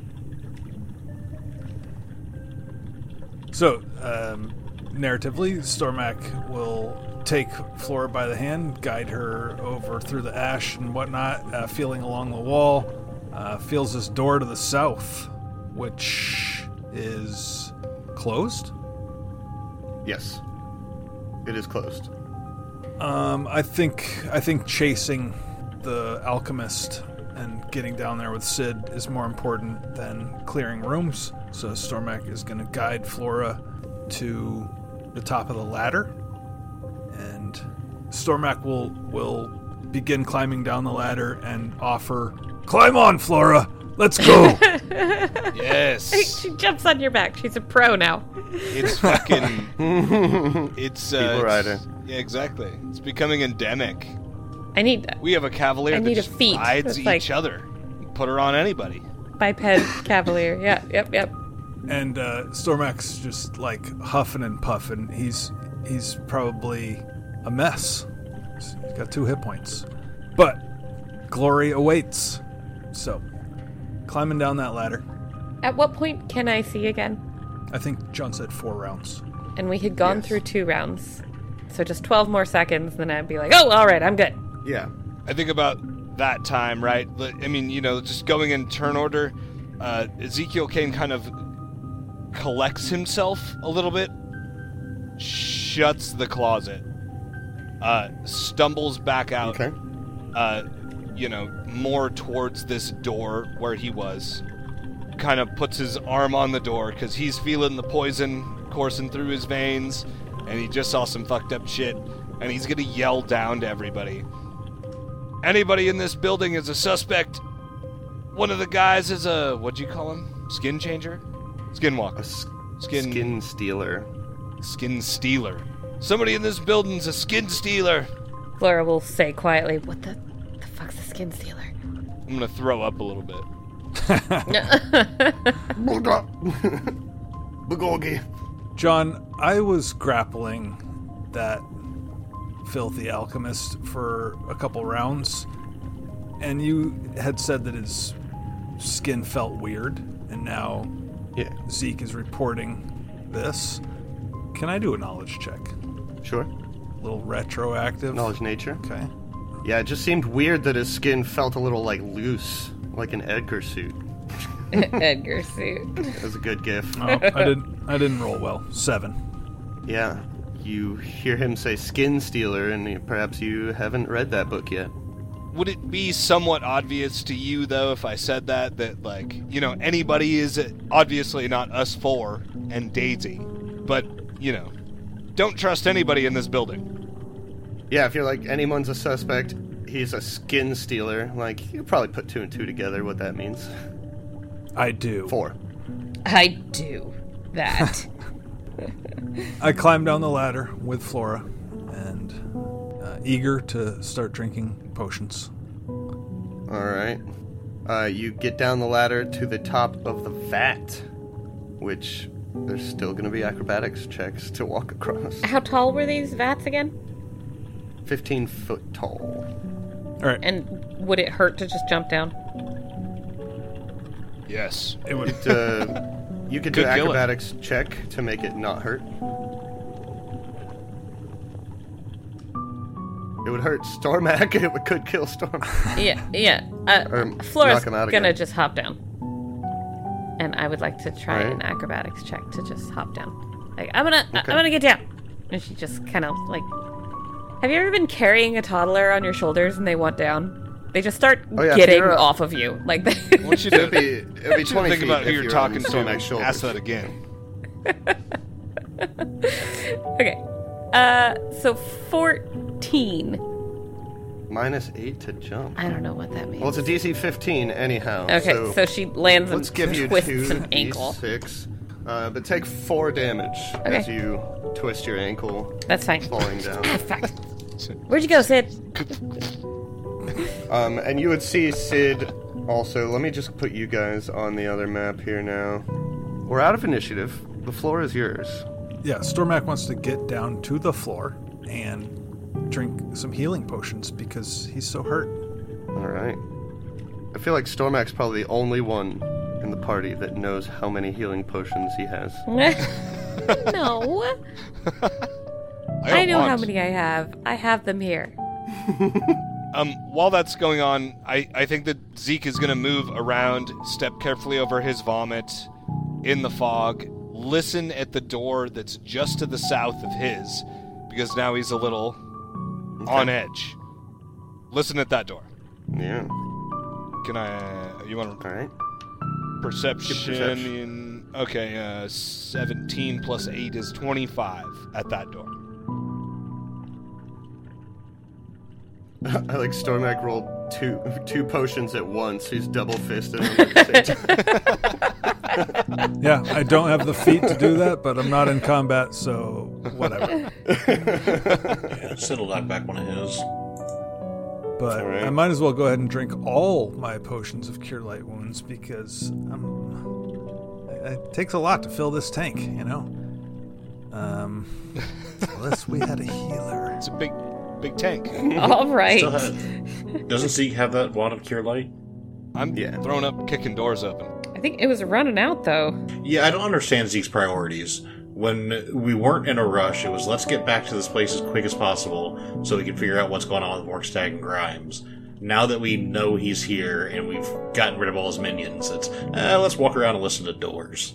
So, narratively, Stormak will take Flora by the hand, guide her over through the ash and whatnot, feeling along the wall, feels this door to the south, which is closed. Yes. It is closed. I think chasing the alchemist and getting down there with Sid is more important than clearing rooms. So Stormak is going to guide Flora to the top of the ladder, and Stormak will begin climbing down the ladder and offer, "Climb on, Flora! Let's go!" Yes. She jumps on your back. She's a pro now. It's fucking... It's... People rider. Yeah, exactly. It's becoming endemic. I need We have a cavalier I that need a just feat. rides It's like- each other. Put her on anybody. biped cavalier. Yeah, yep. And Stormak's just like huffing and puffing. He's probably a mess. He's got 2 hit points, but glory awaits. So, climbing down that ladder. At what point can I see again? I think John said 4 rounds. And we had gone Yes. through 2 rounds. So just 12 more seconds, then I'd be like, oh, all right, I'm good. Yeah. I think about that time, right? I mean, just going in turn order, Ezekiel Kane kind of collects himself a little bit, shuts the closet, stumbles back out, Okay. more towards this door where he was, kind of puts his arm on the door because he's feeling the poison coursing through his veins, and he just saw some fucked up shit, and he's gonna yell down to everybody. Anybody in this building is a suspect. One of the guys is a, what'd you call him? Skin changer? Skinwalker. Skin stealer. Skin stealer. Somebody in this building's a skin stealer. Flora will say quietly, what the fuck's a skin stealer? I'm gonna throw up a little bit. Bulgogi. John, I was grappling that filthy alchemist for a couple rounds, and you had said that his Skin felt weird, and now Yeah. Zeke is reporting this. Can I do a knowledge check? Sure. A little retroactive. Knowledge nature. Okay. Yeah, it just seemed weird that his skin felt a little loose, like an Edgar suit. Edgar suit. That was a good gif. Oh, I didn't roll well. 7. Yeah. You hear him say Skin Stealer, and perhaps you haven't read that book yet. Would it be somewhat obvious to you, though, if I said that, anybody is obviously not us four and Daisy, but, don't trust anybody in this building. Yeah, if you're anyone's a suspect, he's a skin stealer, you probably put 2 and 2 together what that means. I do. 4. I do that. I climb down the ladder with Flora and eager to start drinking potions. Alright. You get down the ladder to the top of the vat, which there's still going to be acrobatics checks to walk across. How tall were these vats again? 15 foot tall. Alright. And would it hurt to just jump down? Yes. It would. You could do Good killing. acrobatics check to make it not hurt. It would hurt Stormak. It could kill Storm. Yeah. Or Flora's knock him out gonna again. just hop down. And I would like to try Alright. an acrobatics check to just hop down. I'm gonna get down. And she just kind of have you ever been carrying a toddler on your shoulders and they want down? They just start Oh, yeah, if getting you're off of you. They... I want you to It'd be 20 think feet about who if you're you're talking on to. Stormak's shoulders. Ask that again. Okay. So 14. -8 to jump. I don't know what that means. Well, it's a DC 15 anyhow. Okay, so she lands let's and give you twists 2 an ankle. D6. But take 4 damage as you twist your ankle, That's fine. falling down. Fuck. Where'd you go, Sid? And you would see Sid also. Let me just put you guys on the other map here now. We're out of initiative. The floor is yours. Yeah, Stormak wants to get down to the floor and drink some healing potions because he's so hurt. Alright. I feel like Stormak's probably the only one in the party that knows how many healing potions he has. No. I know how many I have. I have them here. While that's going on, I think that Zeke is going to move around, step carefully over his vomit in the fog, listen at the door that's just to the south of his, because now he's a little on edge. Listen at that door. Yeah. You want to... Alright. Perception. Okay, 17 plus 8 is 25 at that door. I like Stormak rolled two potions at once. He's double fisted them at the same time. Yeah, I don't have the feat to do that, but I'm not in combat, so whatever. Yeah, Sid will knock back one of his. But Alright. I might as well go ahead and drink all my potions of Cure Light Wounds because it takes a lot to fill this tank, Unless we had a healer. It's a big tank. All right. Doesn't Zeke have that wand of Cure Light? I'm throwing up, kicking doors open. I think it was running out, though. Yeah, I don't understand Zeke's priorities. When we weren't in a rush, it was let's get back to this place as quick as possible so we can figure out what's going on with Morkstag and Grimes. Now that we know he's here and we've gotten rid of all his minions, it's let's walk around and listen to doors.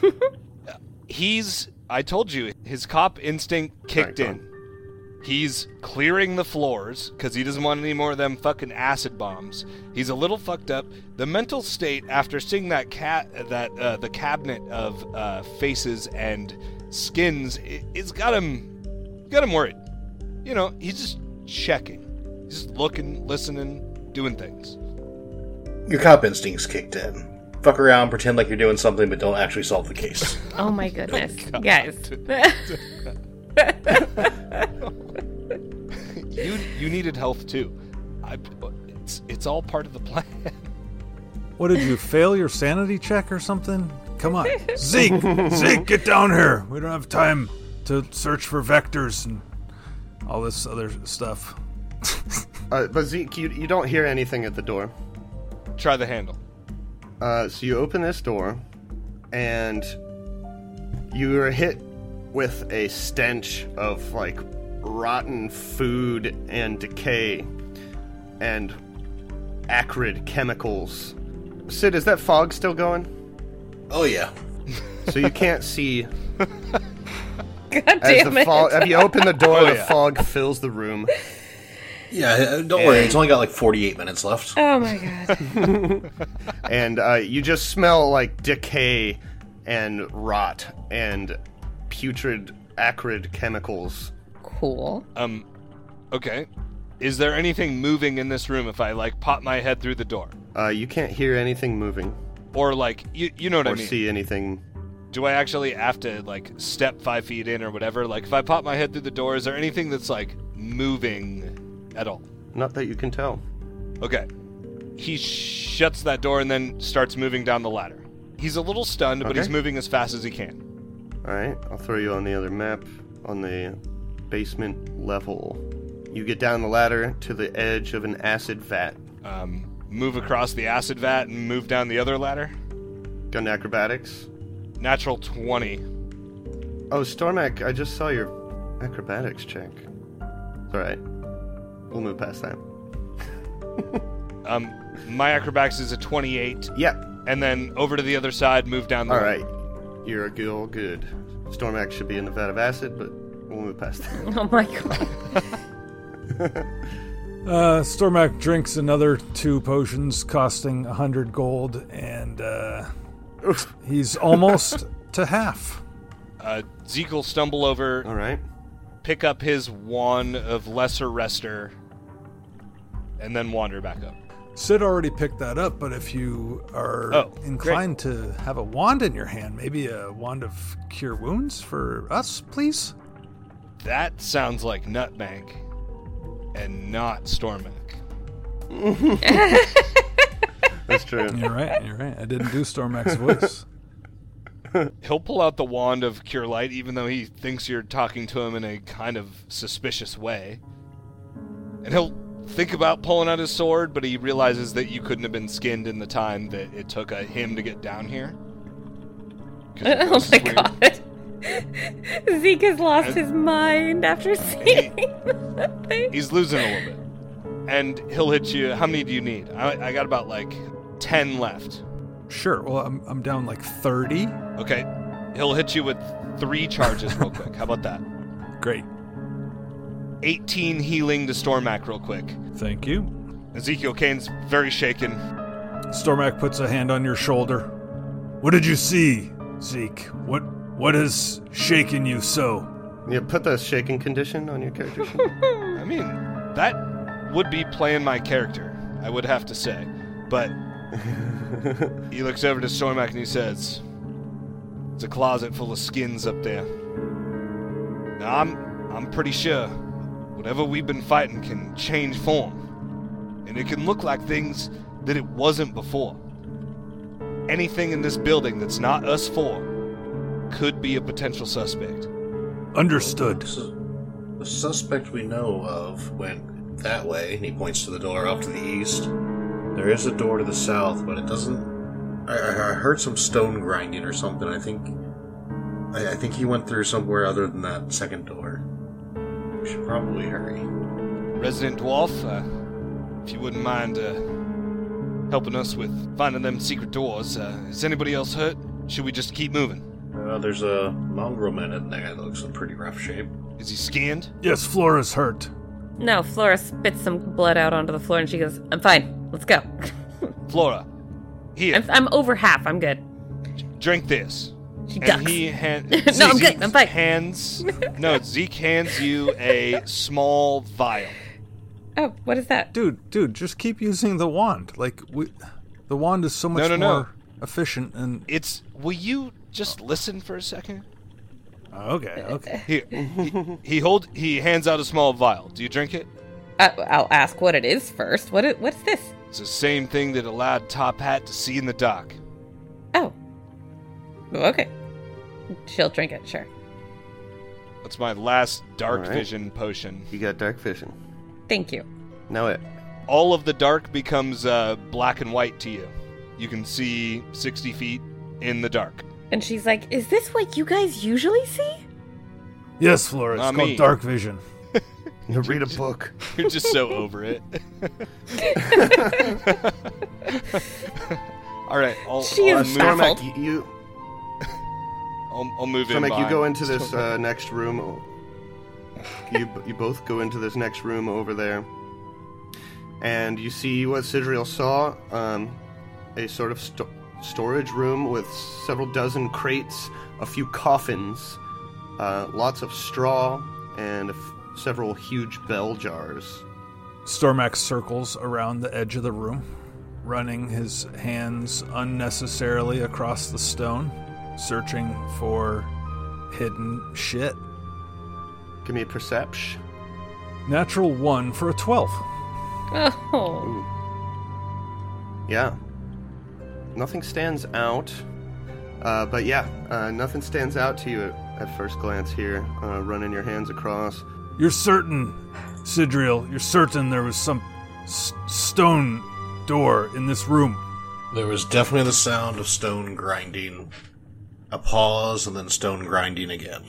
I told you, his cop instinct kicked in. He's clearing the floors because he doesn't want any more of them fucking acid bombs. He's a little fucked up. The mental state after seeing the cabinet of faces and skins, it's got him worried. He's just checking. He's just looking, listening, doing things. Your cop instincts kicked in. Fuck around, pretend like you're doing something, but don't actually solve the case. Oh my goodness. Guys. You needed health too. It's all part of the plan. What did you fail your sanity check or something? Come on, Zeke, get down here. We don't have time to search for vectors and all this other stuff. But Zeke, you don't hear anything at the door. Try the handle. So you open this door, and you are hit with a stench of, like, rotten food and decay and acrid chemicals. Sid, is that fog still going? Oh, yeah. So you can't see. God As damn the it. fog, if you open the door, the yeah. fog fills the room. Yeah, don't worry. It's only got like 48 minutes left. Oh my god. And you just smell like decay and rot and putrid, acrid chemicals. Cool. Okay. Is there anything moving in this room if I, like, pop my head through the door? You can't hear anything moving Or, like, you know what I or mean? see anything. Do I actually have to, like, step 5 feet in or whatever? Like, if I pop my head through the door, is there anything that's, like, moving at all? Not that you can tell. Okay. He shuts that door and then starts moving down the ladder. He's a little stunned, but Okay. he's moving as fast as he can. Alright, I'll throw you on the other map, on the basement level. You get down the ladder to the edge of an acid vat. Move across the acid vat and move down the other ladder. Gun acrobatics. Natural 20. Oh, Stormak, I just saw your acrobatics check. It's alright. We'll move past that. My acrobatics is a 28. Yeah, And then over to the other side, move down the alright. You're all good. Stormak should be in the vat of acid, but we'll move past that. Oh my god. Stormak drinks another 2 potions costing 100 gold, and he's almost to half. Zeke will stumble over, Alright. pick up his wand of Lesser Rester, and then wander back up. Sid already picked that up, but if you are inclined to have a wand in your hand, maybe a wand of Cure Wounds for us, please? That sounds like Nutbank, and not Stormak. That's true. You're right. I didn't do Stormak's voice. He'll pull out the wand of Cure Light, even though he thinks you're talking to him in a kind of suspicious way. And he'll think about pulling out his sword, but he realizes that you couldn't have been skinned in the time that it took him to get down here. 'Cause your Oh voice my is weird. god. Zeke has lost his mind after seeing that thing. He's losing a little bit. And he'll hit you. How many do you need? I got about, like, 10 left. Sure. Well, I'm down like 30. Okay. He'll hit you with 3 charges real quick. How about that? Great. 18 healing to Stormak real quick. Thank you. Ezekiel Kane's very shaken. Stormak puts a hand on your shoulder. What did you see, Zeke? What has shaken you so? Yeah, put the shaking condition on your character sheet. I mean, that would be playing my character, I would have to say. But he looks over to Stormak and he says, "It's a closet full of skins up there. Now, I'm pretty sure whatever we've been fighting can change form. And it can look like things that it wasn't before. Anything in this building that's not us 4 could be a potential suspect." Understood. The suspect we know of went that way, and he points to the door off to the east. There is a door to the south, but it doesn't... I heard some stone grinding or something. I think he went through somewhere other than that second door. We should probably hurry. Resident Dwarf, if you wouldn't mind helping us with finding them secret doors, is anybody else hurt? Should we just keep moving? There's a mongrel man in there that looks in pretty rough shape. Is he skinned? Yes, Flora's hurt. No, Flora spits some blood out onto the floor and she goes, "I'm fine. Let's go." Flora, here, I'm over half. I'm good. drink this. She And ducks. he No, I'm good. I'm fine. Zeke hands you a small vial. Oh, what is that? Dude, just keep using the wand. Like, the wand is so much No. more efficient and... Will you just listen for a second? Okay. Here, he hands out a small vial. Do you drink it? I'll ask what it is first. What's this? It's the same thing that allowed Top Hat to see in the dark. Oh. Okay. She'll drink it, sure. That's my last dark Alright. vision potion. You got dark vision. Thank you. Now it. All of the dark becomes black and white to you. You can see 60 feet in the dark. And she's like, is this what you guys usually see? Yes, Flora, it's Not called me. dark vision. You read a book. You're just so over it. All right, I'll She is move. baffled. Stormak, I'll move in. Stormak, you go behind. into this next room. You both go into this next room over there, and you see what Sidriel saw: a sort of storage room with several dozen crates, a few coffins, lots of straw, and several huge bell jars. Stormak circles around the edge of the room, running his hands unnecessarily across the stone, searching for hidden shit. Give me a perception. Natural 1 for a 12. Oh. Yeah. Nothing stands out. But yeah, nothing stands out to you at first glance here, running your hands across. You're certain, Sidriel, you're certain there was some stone door in this room. There was definitely the sound of stone grinding. A pause, and then stone grinding again.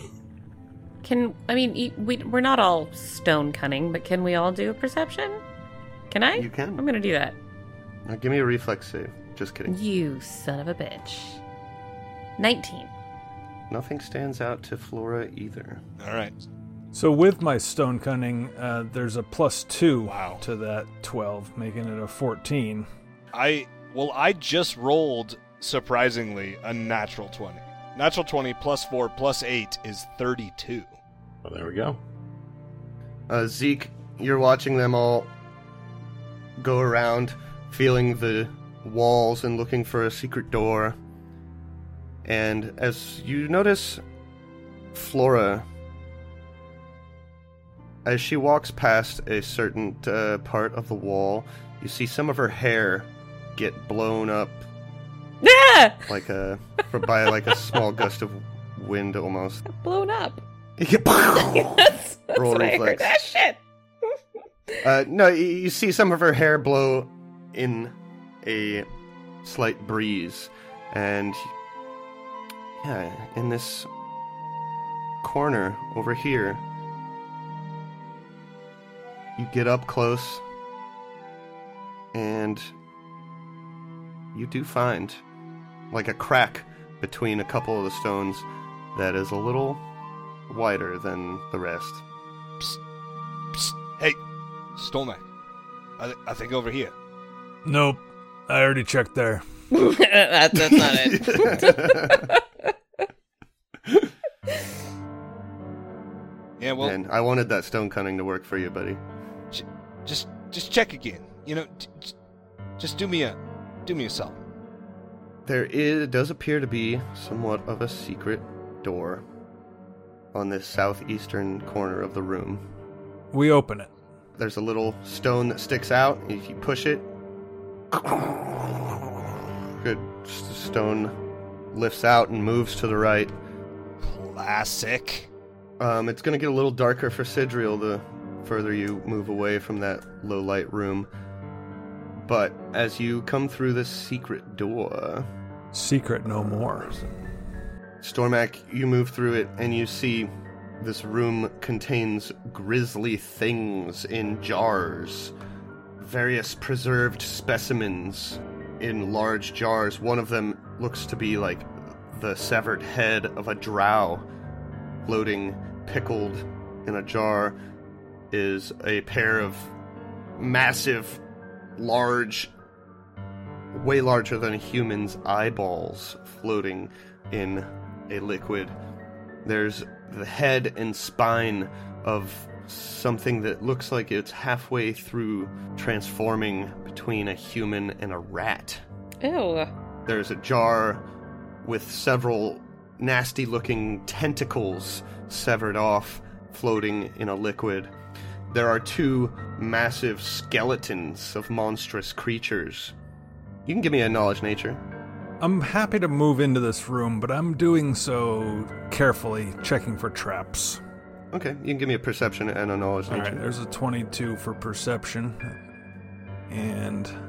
We're not all stone cunning, but can we all do a perception? Can I? You can. I'm gonna do that. Now give me a reflex save. Just kidding. You son of a bitch. 19. Nothing stands out to Flora either. All right. So with my stone cunning, there's a +2 Wow. to that 12, making it a 14. I just rolled, surprisingly, a natural 20. Natural 20 plus 4 plus 8 is 32. Well, there we go. Zeke, you're watching them all go around, feeling the walls and looking for a secret door. And as you notice Flora, as she walks past a certain part of the wall, you see some of her hair get blown up Ah! by a small gust of wind almost. Blown up. That's Roll what reflex. I heard. Ah, shit. No, you see some of her hair blow in a slight breeze, and yeah, in this corner over here, you get up close, and you do find like a crack between a couple of the stones that is a little wider than the rest. Hey, Stormak. I think over here. Nope, I already checked there. That's not it. Yeah, well, And I wanted that stone cunning to work for you, buddy. just check again. You know, just do me a solid. There does appear to be somewhat of a secret door on this southeastern corner of the room. We open it. There's a little stone that sticks out. If you push it, good stone lifts out and moves to the right. Classic. It's going to get a little darker for Sidriel the further you move away from that low light room. But as you come through this secret door, Secret no more. Stormak, you move through it and you see this room contains grisly things in jars. Various preserved specimens in large jars. One of them looks to be like the severed head of a drow floating, pickled in a jar, is a pair of massive, large, way larger than a human's eyeballs floating in a liquid. There's the head and spine of something that looks like it's halfway through transforming between a human and a rat. Ew. There's a jar with several nasty-looking tentacles severed off, floating in a liquid. There are two massive skeletons of monstrous creatures. You can give me a knowledge nature. I'm happy to move into this room, but I'm doing so carefully, checking for traps. Okay, you can give me a perception and a knowledge nature. Alright, there's a 22 for perception. And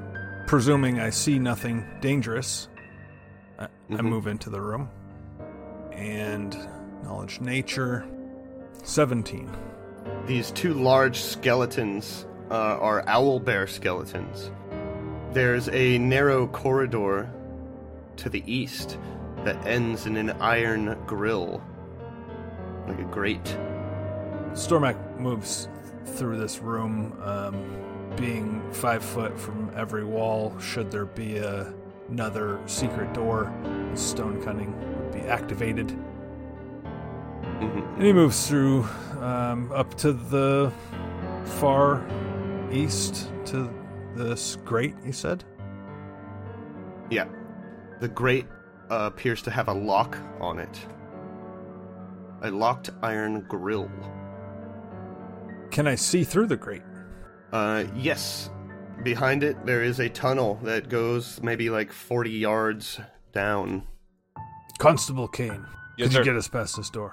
presuming I see nothing dangerous, I move into the room. And knowledge nature, 17. These two large skeletons are owlbear skeletons. There's a narrow corridor to the east that ends in an iron grill, like a grate. Stormak moves through this room, being 5 foot from every wall. Should there be another secret door, stone cutting would be activated. And he moves through up to the far east to this grate, you said? Yeah. The grate appears to have a lock on it. A locked iron grill. Can I see through the grate? Yes. Behind it, there is a tunnel that goes maybe like 40 yards down. Constable Kane, Yes, could sir. you get us past this door?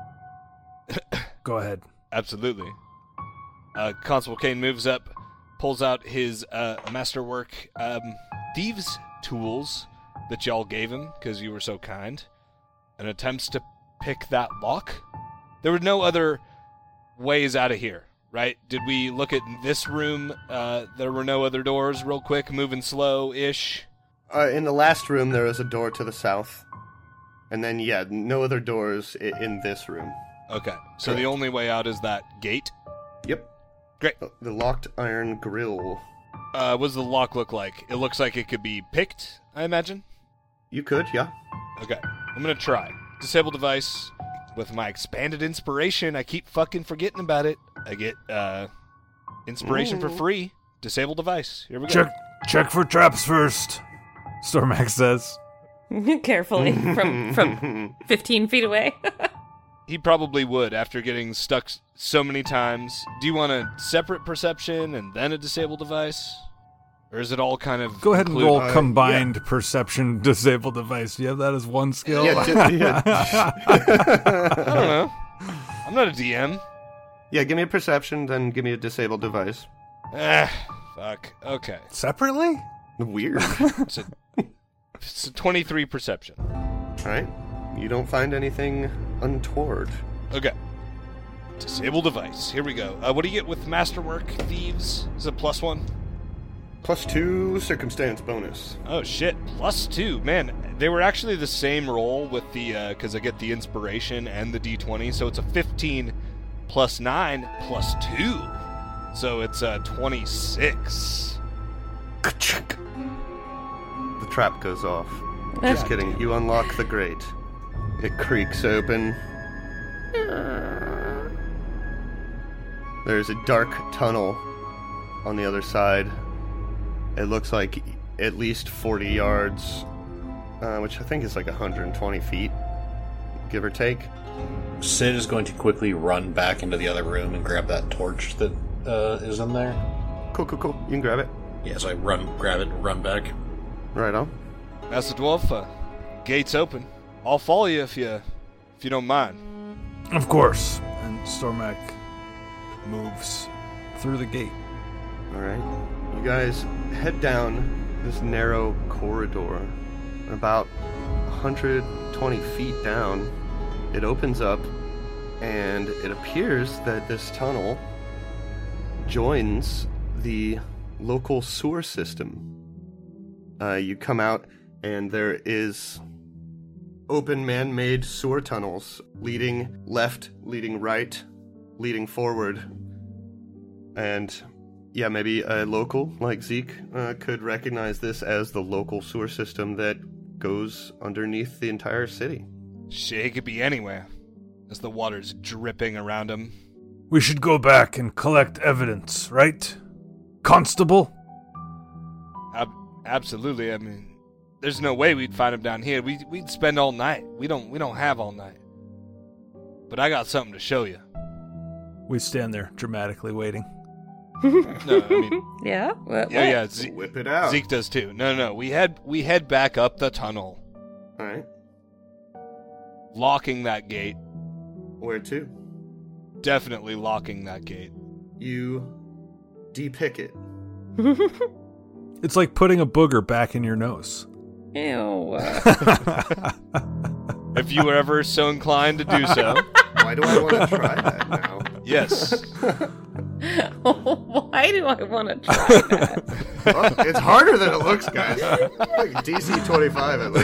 Go ahead. Absolutely. Constable Kane moves up, pulls out his masterwork thieves' tools that y'all gave him because you were so kind, and attempts to pick that lock. There were no other ways out of here, right? Did we look at this room? There were no other doors, real quick, moving slow-ish. In the last room, there was a door to the south. And then, yeah, no other doors in this room. Okay, so Correct. the only way out is that gate. Yep. Great. The locked iron grill. What does the lock look like? It looks like it could be picked, I imagine. You could, yeah. Okay, I'm gonna try. Disable device. With my expanded inspiration, I keep fucking forgetting about it. I get inspiration for free. Disable device. Here we go. Check for traps first, Stormak says. Carefully from 15 feet away. He probably would after getting stuck so many times. Do you want a separate perception and then a disable device? Or is it all kind of Go ahead and included? roll combined perception disable device. Do you have that as one skill? Yeah, I don't know. I'm not a DM. yeah, give me a perception, then give me a disabled device. Fuck. Okay. Separately? Weird. It's a 23 perception. Alright. You don't find anything untoward. Okay. Disable device. Here we go. What do you get with Masterwork Thieves? Is it +1? +2 circumstance bonus. Oh shit, +2. Man, they were actually the same roll with the, because I get the inspiration and the d20, so it's a 15 +9 +2. So it's 26. The trap goes off. Just kidding. You unlock the grate. It creaks open. There's a dark tunnel on the other side. It looks like at least 40 yards, which I think is like 120 feet, give or take. Sid is going to quickly run back into the other room and grab that torch that is in there. Cool. You can grab it. Yeah, so I grab it, run back. Right on. Master Dwarf, gate's open. I'll follow you if you don't mind. Of course. And Stormak moves through the gate. Alright. You guys head down this narrow corridor. About 120 feet down, it opens up, and it appears that this tunnel joins the local sewer system. You come out, and there is open man-made sewer tunnels leading left, leading right, leading forward. And yeah, maybe a local like Zeke could recognize this as the local sewer system that goes underneath the entire city. Shit, it could be anywhere. As the water's dripping around him. We should go back and collect evidence, right? Constable? Absolutely. I mean, there's no way we'd find him down here. We'd spend all night. We don't have all night. But I got something to show you. We stand there dramatically waiting. No, I mean, Yeah? yeah. Whip it out. Zeke does too. No. We head back up the tunnel, Alright. locking that gate. Where to? Definitely locking that gate. You depick it. It's like putting a booger back in your nose. Ew. If you were ever so inclined to do so. Why do I want to try that now? Yes. Why do I want to try that? Well, it's harder than it looks, guys. Like DC 25 at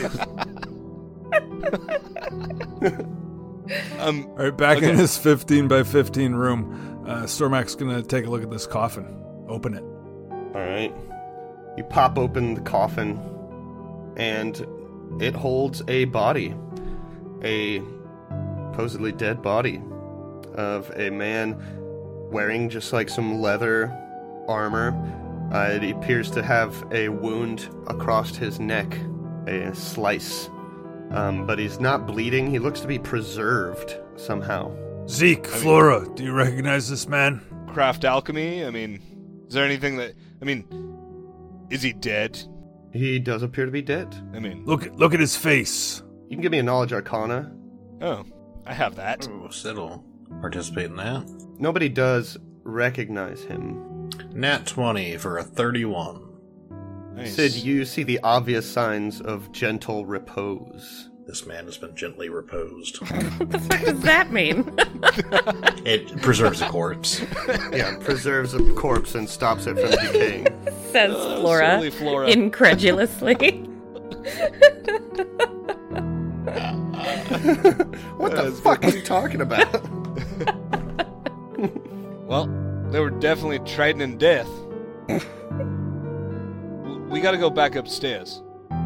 least. All right, back in his 15 by 15 room, Stormak's gonna take a look at this coffin. Open it. All right. You pop open the coffin, and it holds a body. A supposedly dead body of a man wearing just like some leather armor. It appears to have a wound across his neck, a slice. But he's not bleeding. He looks to be preserved somehow. Zeke, Flora, do you recognize this man? Craft alchemy? I mean, is there anything that... I mean, is he dead? He does appear to be dead. I mean... Look at his face. You can give me a knowledge arcana. Oh, I have that. Ooh, Sid'll participate in that. Nobody does recognize him. Nat 20 for a 31. Nice. Sid, you see the obvious signs of gentle repose. This man has been gently reposed. What the fuck does that mean? It preserves a corpse. Yeah, preserves a corpse and stops it from decaying. Says Flora, silly Flora. incredulously. What the fuck are you talking about? Well, they were definitely trading in death. We gotta go back upstairs.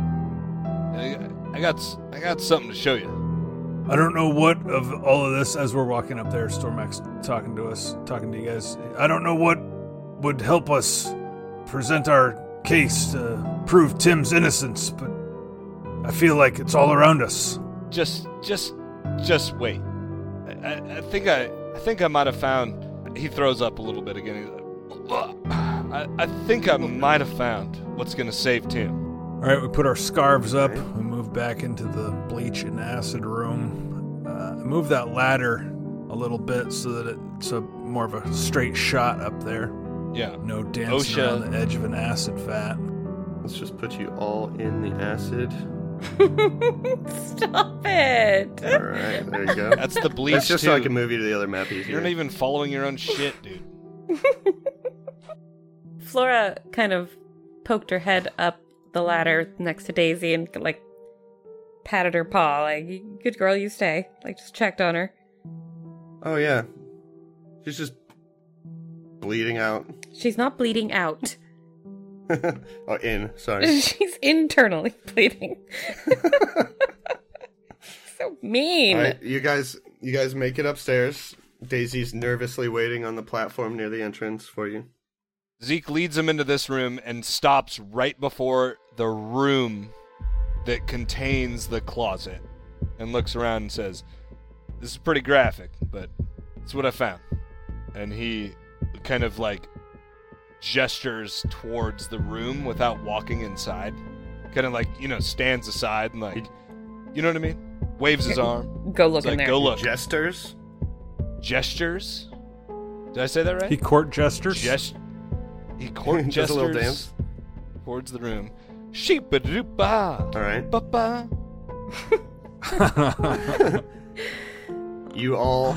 I got something to show you. I don't know what of all of this as we're walking up there. Stormak's talking to you guys. I don't know what would help us present our case to prove Tim's innocence, but I feel like it's all around us. Just wait. I think I might have found. He throws up a little bit again. He's like, I think I might have found what's gonna save Tim. All right, we put our scarves up. We move back into the bleach and acid room. Move that ladder a little bit so that it's more of a straight shot up there. Yeah. No dancing OSHA. around the edge of an acid vat. Let's just put you all in the acid. Stop it. All right, there you go. That's the bleach. That's just too. so I can move you to the other map easier. You're not even following your own shit, dude. Flora kind of poked her head up the ladder next to Daisy and like patted her paw, like, good girl, you stay. Like, just checked on her. Oh, yeah. She's just bleeding out. She's not bleeding out. Oh, sorry. She's internally bleeding. So mean. All right, you guys make it upstairs. Daisy's nervously waiting on the platform near the entrance for you. Zeke leads him into this room and stops right before the room that contains the closet and looks around and says, "This is pretty graphic, but it's what I found." And he kind of like gestures towards the room without walking inside. Kind of like, stands aside and like, you know what I mean? Waves his arm. Go look He's in like, there. go look. Gestures? Gestures? Did I say that right? He court gestures. He court Does a little gestures dance. towards the room. Sheep-a-doop-ba. All right. Ba-ba. You all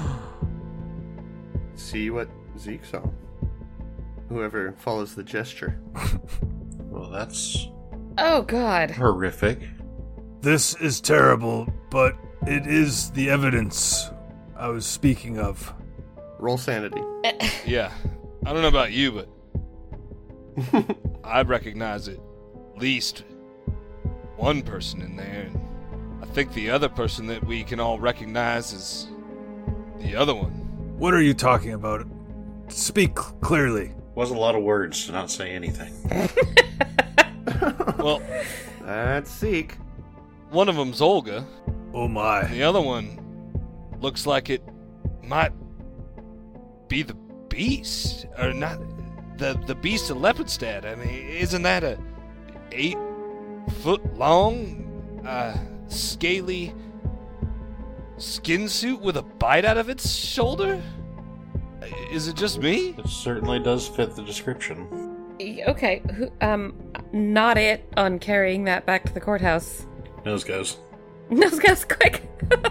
see what Zeke saw. Whoever follows the gesture. Well, that's Oh, God. horrific. This is terrible, but it is the evidence I was speaking of. Roll sanity. Yeah. I don't know about you, but I recognize at least one person in there. And I think the other person that we can all recognize is the other one. What are you talking about? Speak clearly. Was a lot of words to not say anything. Well, That's Zeke. one of them's Olga. Oh my. And the other one looks like it might be the beast. Or not. The beast of Lepidstad. I mean, isn't that a 8-foot long, scaly skin suit with a bite out of its shoulder? Is it just me? It certainly does fit the description. Okay, not it on carrying that back to the courthouse. Nose goes. Nose goes quick.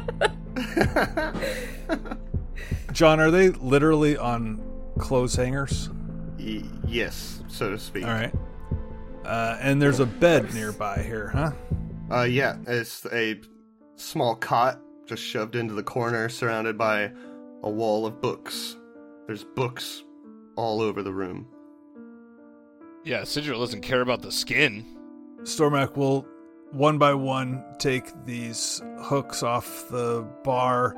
John, are they literally on clothes hangers? Yes, so to speak. All right. And there's a bed nearby here, huh? Yeah, it's a small cot just shoved into the corner, surrounded by a wall of books. There's books all over the room. Yeah, Sigil doesn't care about the skin. Stormak will, one by one, take these hooks off the bar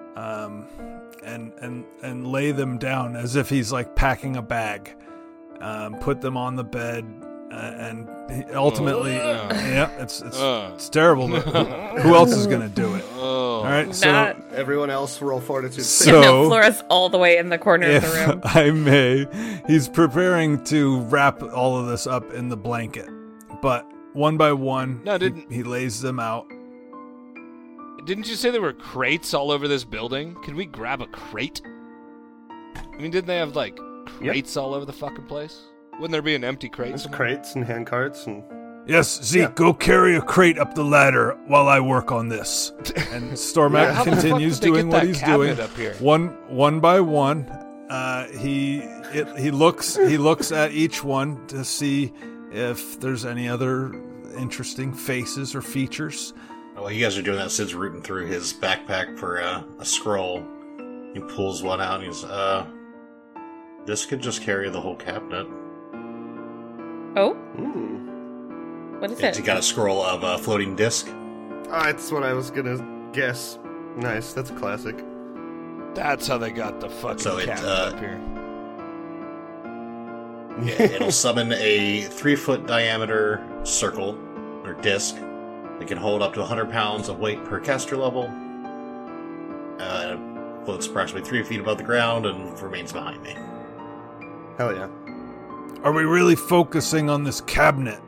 and lay them down as if he's like packing a bag. Put them on the bed, and ultimately, it's terrible. But who else is going to do it? All right, so Everyone else roll fortitude. No, Flora's all the way in the corner of the room. if I may, he's preparing to wrap all of this up in the blanket, but one by one, he lays them out. Didn't you say there were crates all over this building? Can we grab a crate? I mean, didn't they have, like, crates all over the fucking place? Wouldn't there be an empty crate There's somewhere? crates and hand carts and... Yes, Zeke, go carry a crate up the ladder while I work on this. And Stormak How the fuck continues did they doing get what that he's doing. cabinet up here? One by one. He looks at each one to see if there's any other interesting faces or features. While you guys are doing that, Sid's rooting through his backpack for a scroll. He pulls one out and he's, this could just carry the whole cabinet. Oh? Ooh. What is He it? got a scroll of a floating disc. That's what I was gonna guess. Nice, that's a classic. That's how they got the fucking So it, cabinet up here. Yeah, it'll summon a 3-foot diameter circle, or disc, that can hold up to 100 pounds of weight per caster level. It floats approximately 3 feet above the ground and remains behind me. Hell yeah. Are we really focusing on this cabinet?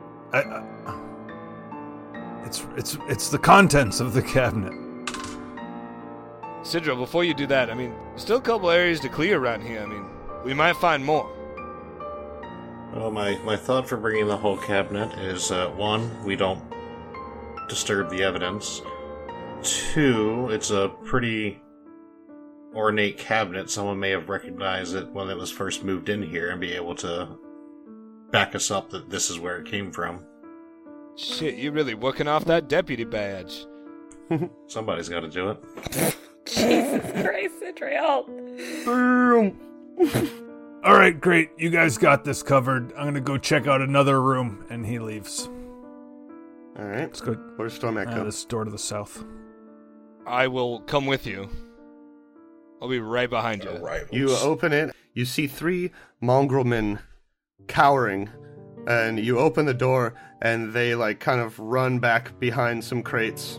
It's the contents of the cabinet. Sidro, before you do that, I mean, still a couple areas to clear around here. I mean, we might find more. Well, my thought for bringing the whole cabinet is, 1, we don't disturb the evidence. 2, it's a pretty ornate cabinet. Someone may have recognized it when it was first moved in here and be able to back us up that this is where it came from. Shit, you really working off that deputy badge. Somebody's got to do it. Jesus Christ, Citriel. All right, great. You guys got this covered. I'm going to go check out another room, and he leaves. All right. Let's go. Where's Stormak go? This door to the south. I will come with you. I'll be right behind you. You open it. You see 3 mongrel men cowering, and you open the door, and they like kind of run back behind some crates,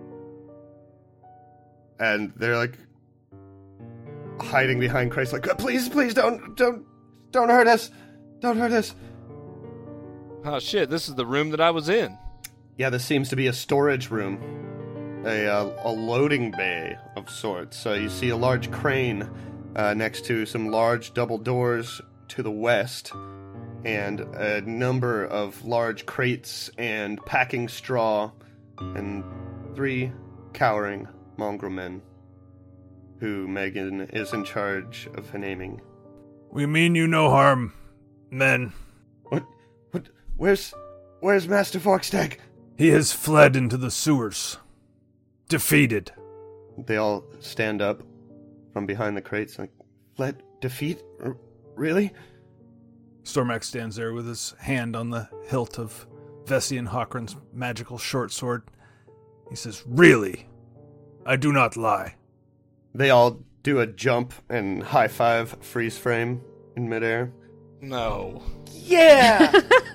and they're like hiding behind crates, like, please, don't hurt us, don't hurt us. Oh shit, this is the room that I was in. Yeah, this seems to be a storage room, a loading bay of sorts. So you see a large crane next to some large double doors to the west, and a number of large crates and packing straw, and 3 cowering mongrel men, who Megan is in charge of naming. We mean you no harm, men. What? Where's Master Forkstag? He has fled into the sewers. Defeated. They all stand up from behind the crates, like, fled? Defeat? Really? Stormak stands there with his hand on the hilt of Vessian Hockran's magical short sword. He says, "Really? I do not lie." They all do a jump and high five freeze frame in midair. No. Yeah!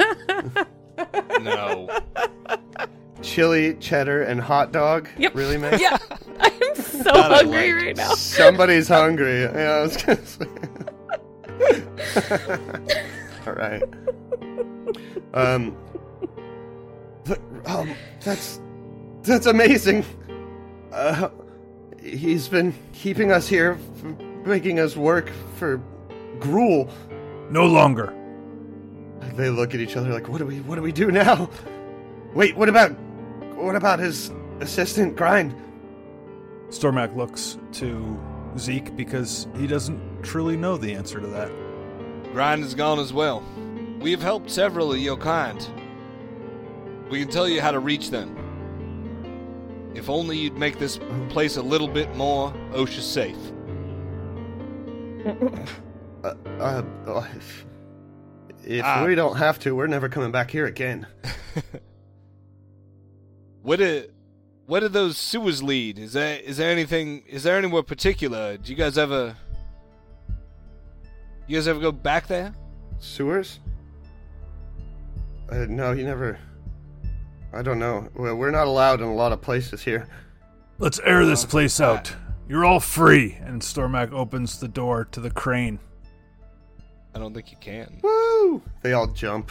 No. Chili, cheddar, and hot dog? Yep. Really, man? Yeah, I'm so That I hungry like. right now. Somebody's hungry. Yeah, I was gonna say. All right. That's amazing. He's been keeping us here, making us work for gruel. No longer. They look at each other like, what do we do now? Wait, what about his assistant, Grind? Stormak looks to Zeke because he doesn't truly know the answer to that. Grind is gone as well. We have helped several of your kind. We can tell you how to reach them. If only you'd make this place a little bit more OSHA safe. If we don't have to, we're never coming back here again. Where do those sewers lead? Is there anywhere particular? Do you guys ever go back there? Sewers? No, you never... I don't know. Well, we're not allowed in a lot of places here. Let's air this place out. You're all free. And Stormak opens the door to the crane. I don't think you can. Woo! They all jump.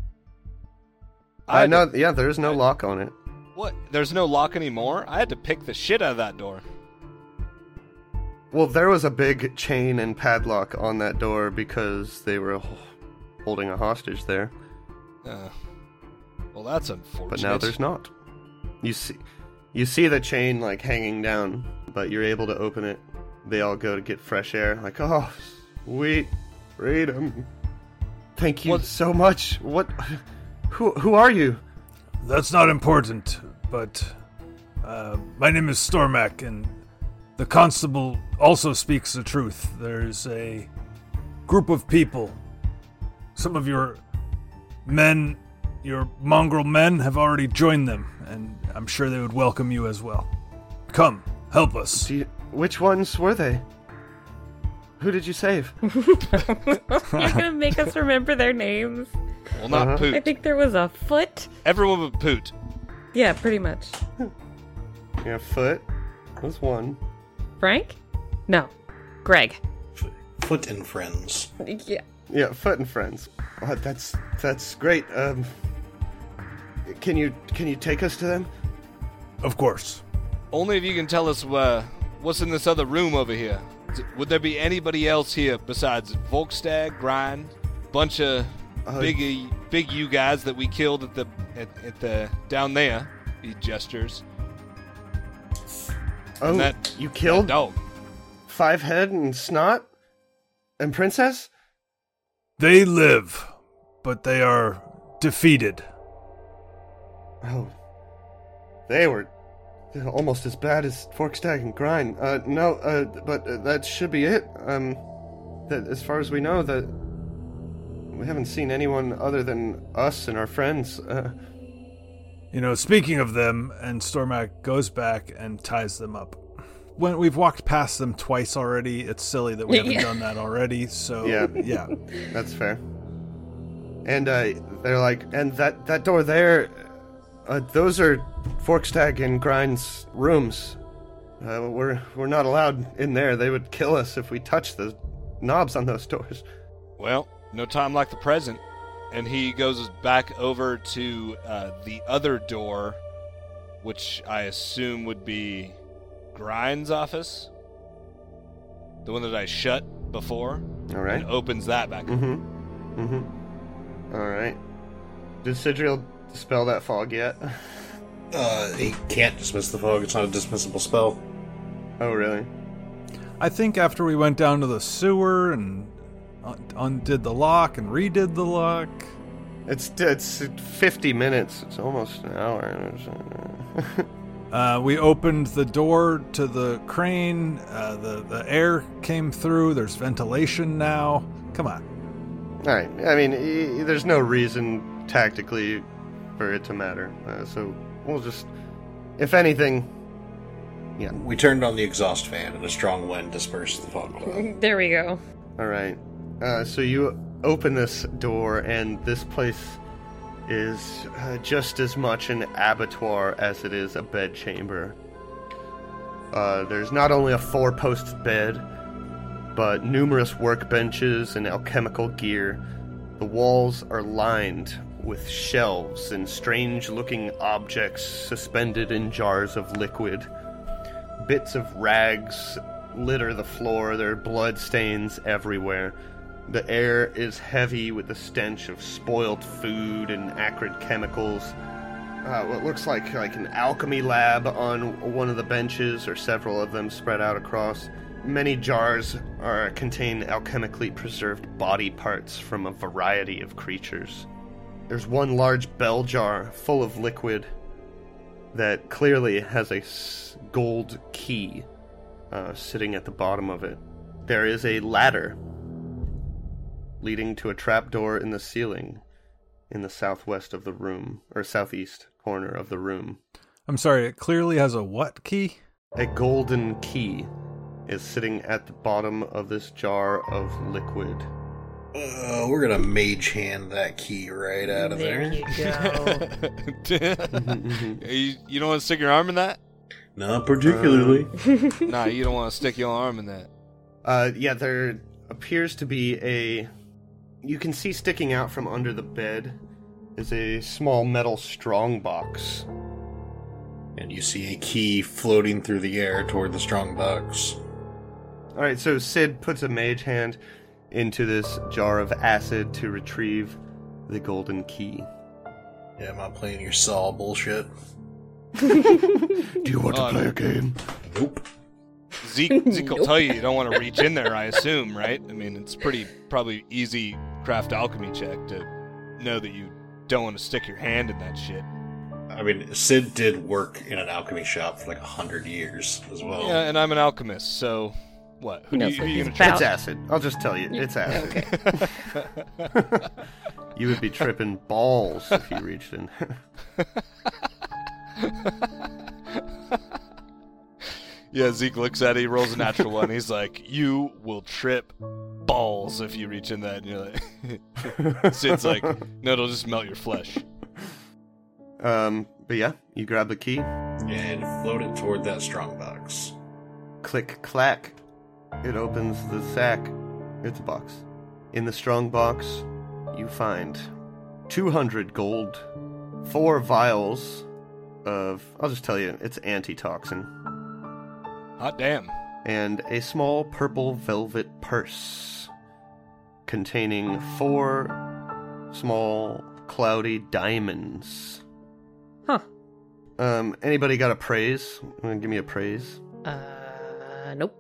I know. Yeah, there's no lock on it. What? There's no lock anymore? I had to pick the shit out of that door. Well, there was a big chain and padlock on that door because they were holding a hostage there. Well, that's unfortunate. But now there's not. You see the chain like hanging down, but you're able to open it. They all go to get fresh air. Like, oh, sweet freedom. Thank you so much. What? Who are you? That's not important, but my name is Stormak, and the constable also speaks the truth. There's a group of people. Some of your men, your mongrel men, have already joined them, and I'm sure they would welcome you as well. Come, help us. Which ones were they? Who did you save? You're gonna make us remember their names. Well, not Poot. I think there was a Foot. Everyone but Poot. Yeah, pretty much. Yeah, Foot was one. Frank? No. Greg. Foot and friends. Yeah. Yeah, Foot and friends. That's great. Can you take us to them? Of course. Only if you can tell us what's in this other room over here. Would there be anybody else here besides Volkstag, Grind, bunch of big you guys that we killed at the down there? He gestures. Oh, you killed dog. Fivehead and Snot and Princess? They live, but they are defeated. Oh, they were almost as bad as Forkstag and Grind. But that should be it. That as far as we know, that we haven't seen anyone other than us and our friends. Speaking of them, and Stormak goes back and ties them up. When we've walked past them twice already, it's silly that we haven't done that already. So yeah, that's fair. And they're like, and that door there, those are Forkstag and Grind's rooms. We're not allowed in there. They would kill us if we touched the knobs on those doors. Well, no time like the present. And he goes back over to the other door, which I assume would be Grind's office. The one that I shut before. All right. And opens that back up. All right. Did Sidriel dispel that fog yet? He can't dismiss the fog. It's not a dismissible spell. Oh, really? I think after we went down to the sewer and undid the lock and redid the lock. It's 50 minutes. It's almost an hour. We opened the door to the crane. The air came through. There's ventilation now. Come on. All right. I mean, there's no reason tactically for it to matter. So we'll just, if anything, yeah. We turned on the exhaust fan, and a strong wind dispersed the fog cloud. There we go. All right. So you open this door, and this place is just as much an abattoir as it is a bedchamber. There's not only a 4-post bed, but numerous workbenches and alchemical gear. The walls are lined with shelves and strange-looking objects suspended in jars of liquid. Bits of rags litter the floor. There are blood stains everywhere. The air is heavy with the stench of spoiled food and acrid chemicals. What looks like an alchemy lab on one of the benches, or several of them spread out across. Many jars contain alchemically preserved body parts from a variety of creatures. There's one large bell jar full of liquid that clearly has a gold key sitting at the bottom of it. There is a ladder leading to a trapdoor in the ceiling in the southwest of the room, or southeast corner of the room. I'm sorry, it clearly has a what key? A golden key is sitting at the bottom of this jar of liquid. We're gonna mage hand that key right out of there. There you go. You don't want to stick your arm in that? Not particularly. Nah, you don't want to stick your arm in that. Yeah, there appears to be you can see sticking out from under the bed is a small metal strongbox. And you see a key floating through the air toward the strongbox. Alright, so Sid puts a mage hand into this jar of acid to retrieve the golden key. Yeah, I'm not playing your Saw bullshit. Do you want to play a game? Nope. Zeke will tell you don't want to reach in there, I assume, right? I mean, it's probably easy craft alchemy check to know that you don't want to stick your hand in that shit. I mean, Sid did work in an alchemy shop for like 100 years as well. Yeah, and I'm an alchemist, so what? Who knows what you he's gonna about? It's acid. I'll just tell you, it's acid. Okay. You would be tripping balls if you reached in. Yeah, Zeke looks at it, he rolls a natural one. He's like, you will trip balls if you reach in that. And you're like, Sid's like, no, it'll just melt your flesh. But yeah, you grab the key. And float it toward that strongbox. Click, clack. It opens the sack. It's a box. In the strong box, you find 200 gold, 4 vials of, I'll just tell you, it's antitoxin, Hot damn. and a small purple velvet purse containing 4 small cloudy diamonds. Huh. Anybody got a praise? Want to give me a praise? Nope.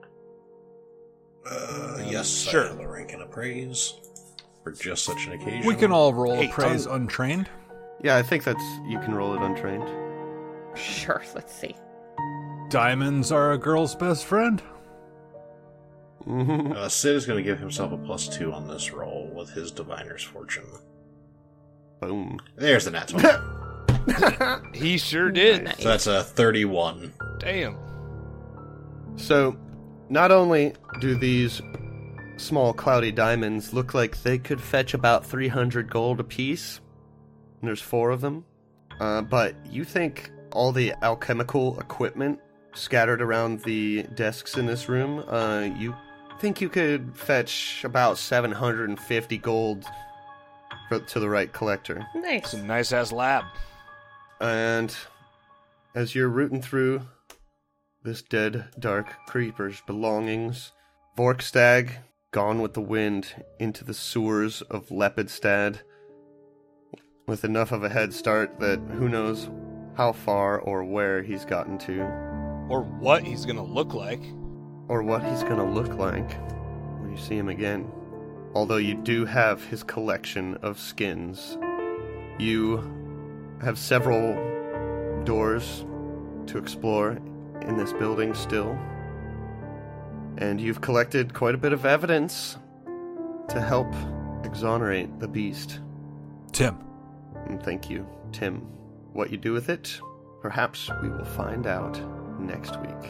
Yes, sure. I have a rank and a praise for just such an occasion. We can all roll Hey, a praise untrained. Yeah, I think you can roll it untrained. Sure, let's see. Diamonds are a girl's best friend. Mm-hmm. Sid is going to give himself a +2 on this roll with his Diviner's Fortune. Boom. There's the nat 20. He sure did. Nice. So that's a 31. Damn. So, not only do these small cloudy diamonds look like they could fetch about 300 gold apiece, and there's 4 of them, but you think all the alchemical equipment scattered around the desks in this room, you think you could fetch about 750 gold to the right collector. Nice. It's a nice ass lab. And as you're rooting through this dead, dark creeper's belongings, Vorkstag, gone with the wind into the sewers of Lepidstad, with enough of a head start that who knows how far or where he's gotten to, Or what he's gonna look like. or what he's gonna look like when you see him again. Although you do have his collection of skins, you have several doors to explore in this building still, and you've collected quite a bit of evidence to help exonerate the beast. Tim. And thank you, Tim. What you do with it, perhaps we will find out next week.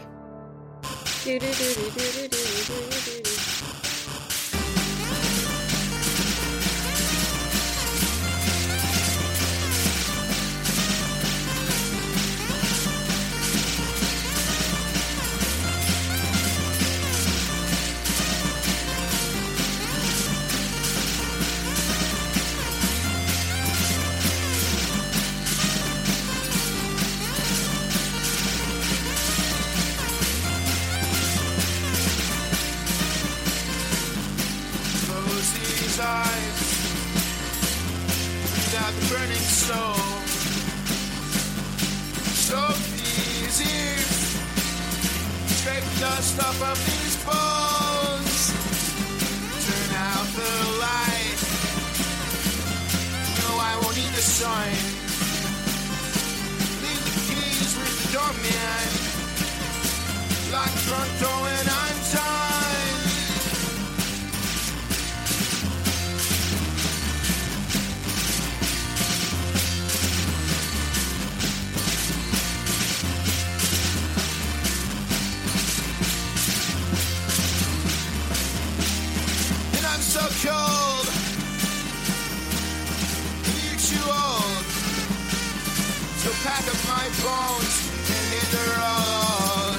got the burning soul. So easy. Scrape dust off of these bones. Turn out the light. No, I won't need the sign. Leave the keys with the doorman. Lock the front door when I'm done. And I'm so cold. You're too old. So pack up my bones and hit the road.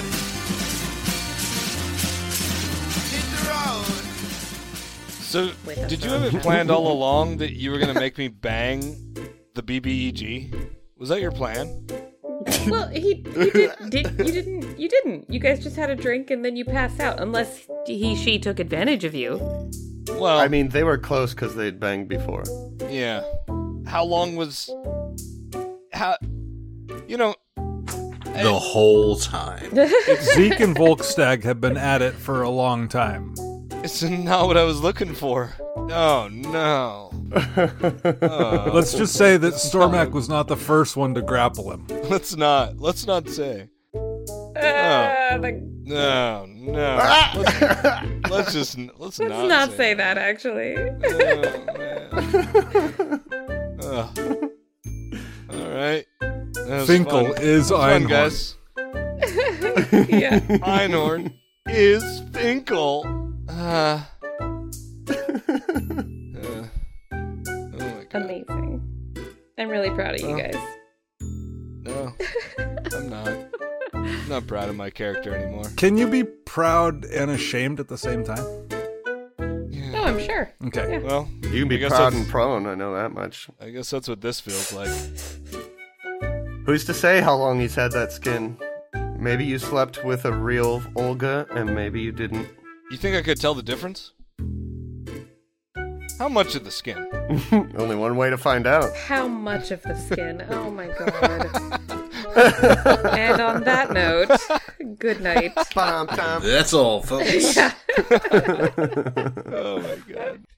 Hit the road. So, With a did you thumb. have it planned all along that you were going to make me bang the BBEG? Was that your plan? Well, you didn't. You guys just had a drink and then you passed out, unless she took advantage of you. Well, I mean, they were close because they'd banged before. yeah. How long was... How... You know... The whole time. Zeke and Volkstag have been at it for a long time. It's not what I was looking for. Oh, no. Oh, Let's just say that Stormak was not the first one to grapple him. let's not say. No. Let's Let's not say that, actually. Oh, all right. That was Finkel fun. is That was fun, Einhorn. guys. Yeah. Einhorn is Finkel. Oh my god. Amazing. I'm really proud of you Oh. guys. No, I'm not. I'm not proud of my character anymore. Can you be proud and ashamed at the same time? Yeah. Oh, I'm sure. Okay. Yeah. Well, You can I be guess proud that's- and prone, I know that much. I guess that's what this feels like. Who's to say how long he's had that skin? Maybe you slept with a real Olga, and maybe you didn't. You think I could tell the difference? How much of the skin? Only one way to find out. How much of the skin? Oh my god. And on that note, good night. Bum, bum. That's all, folks. Yeah. Oh my god.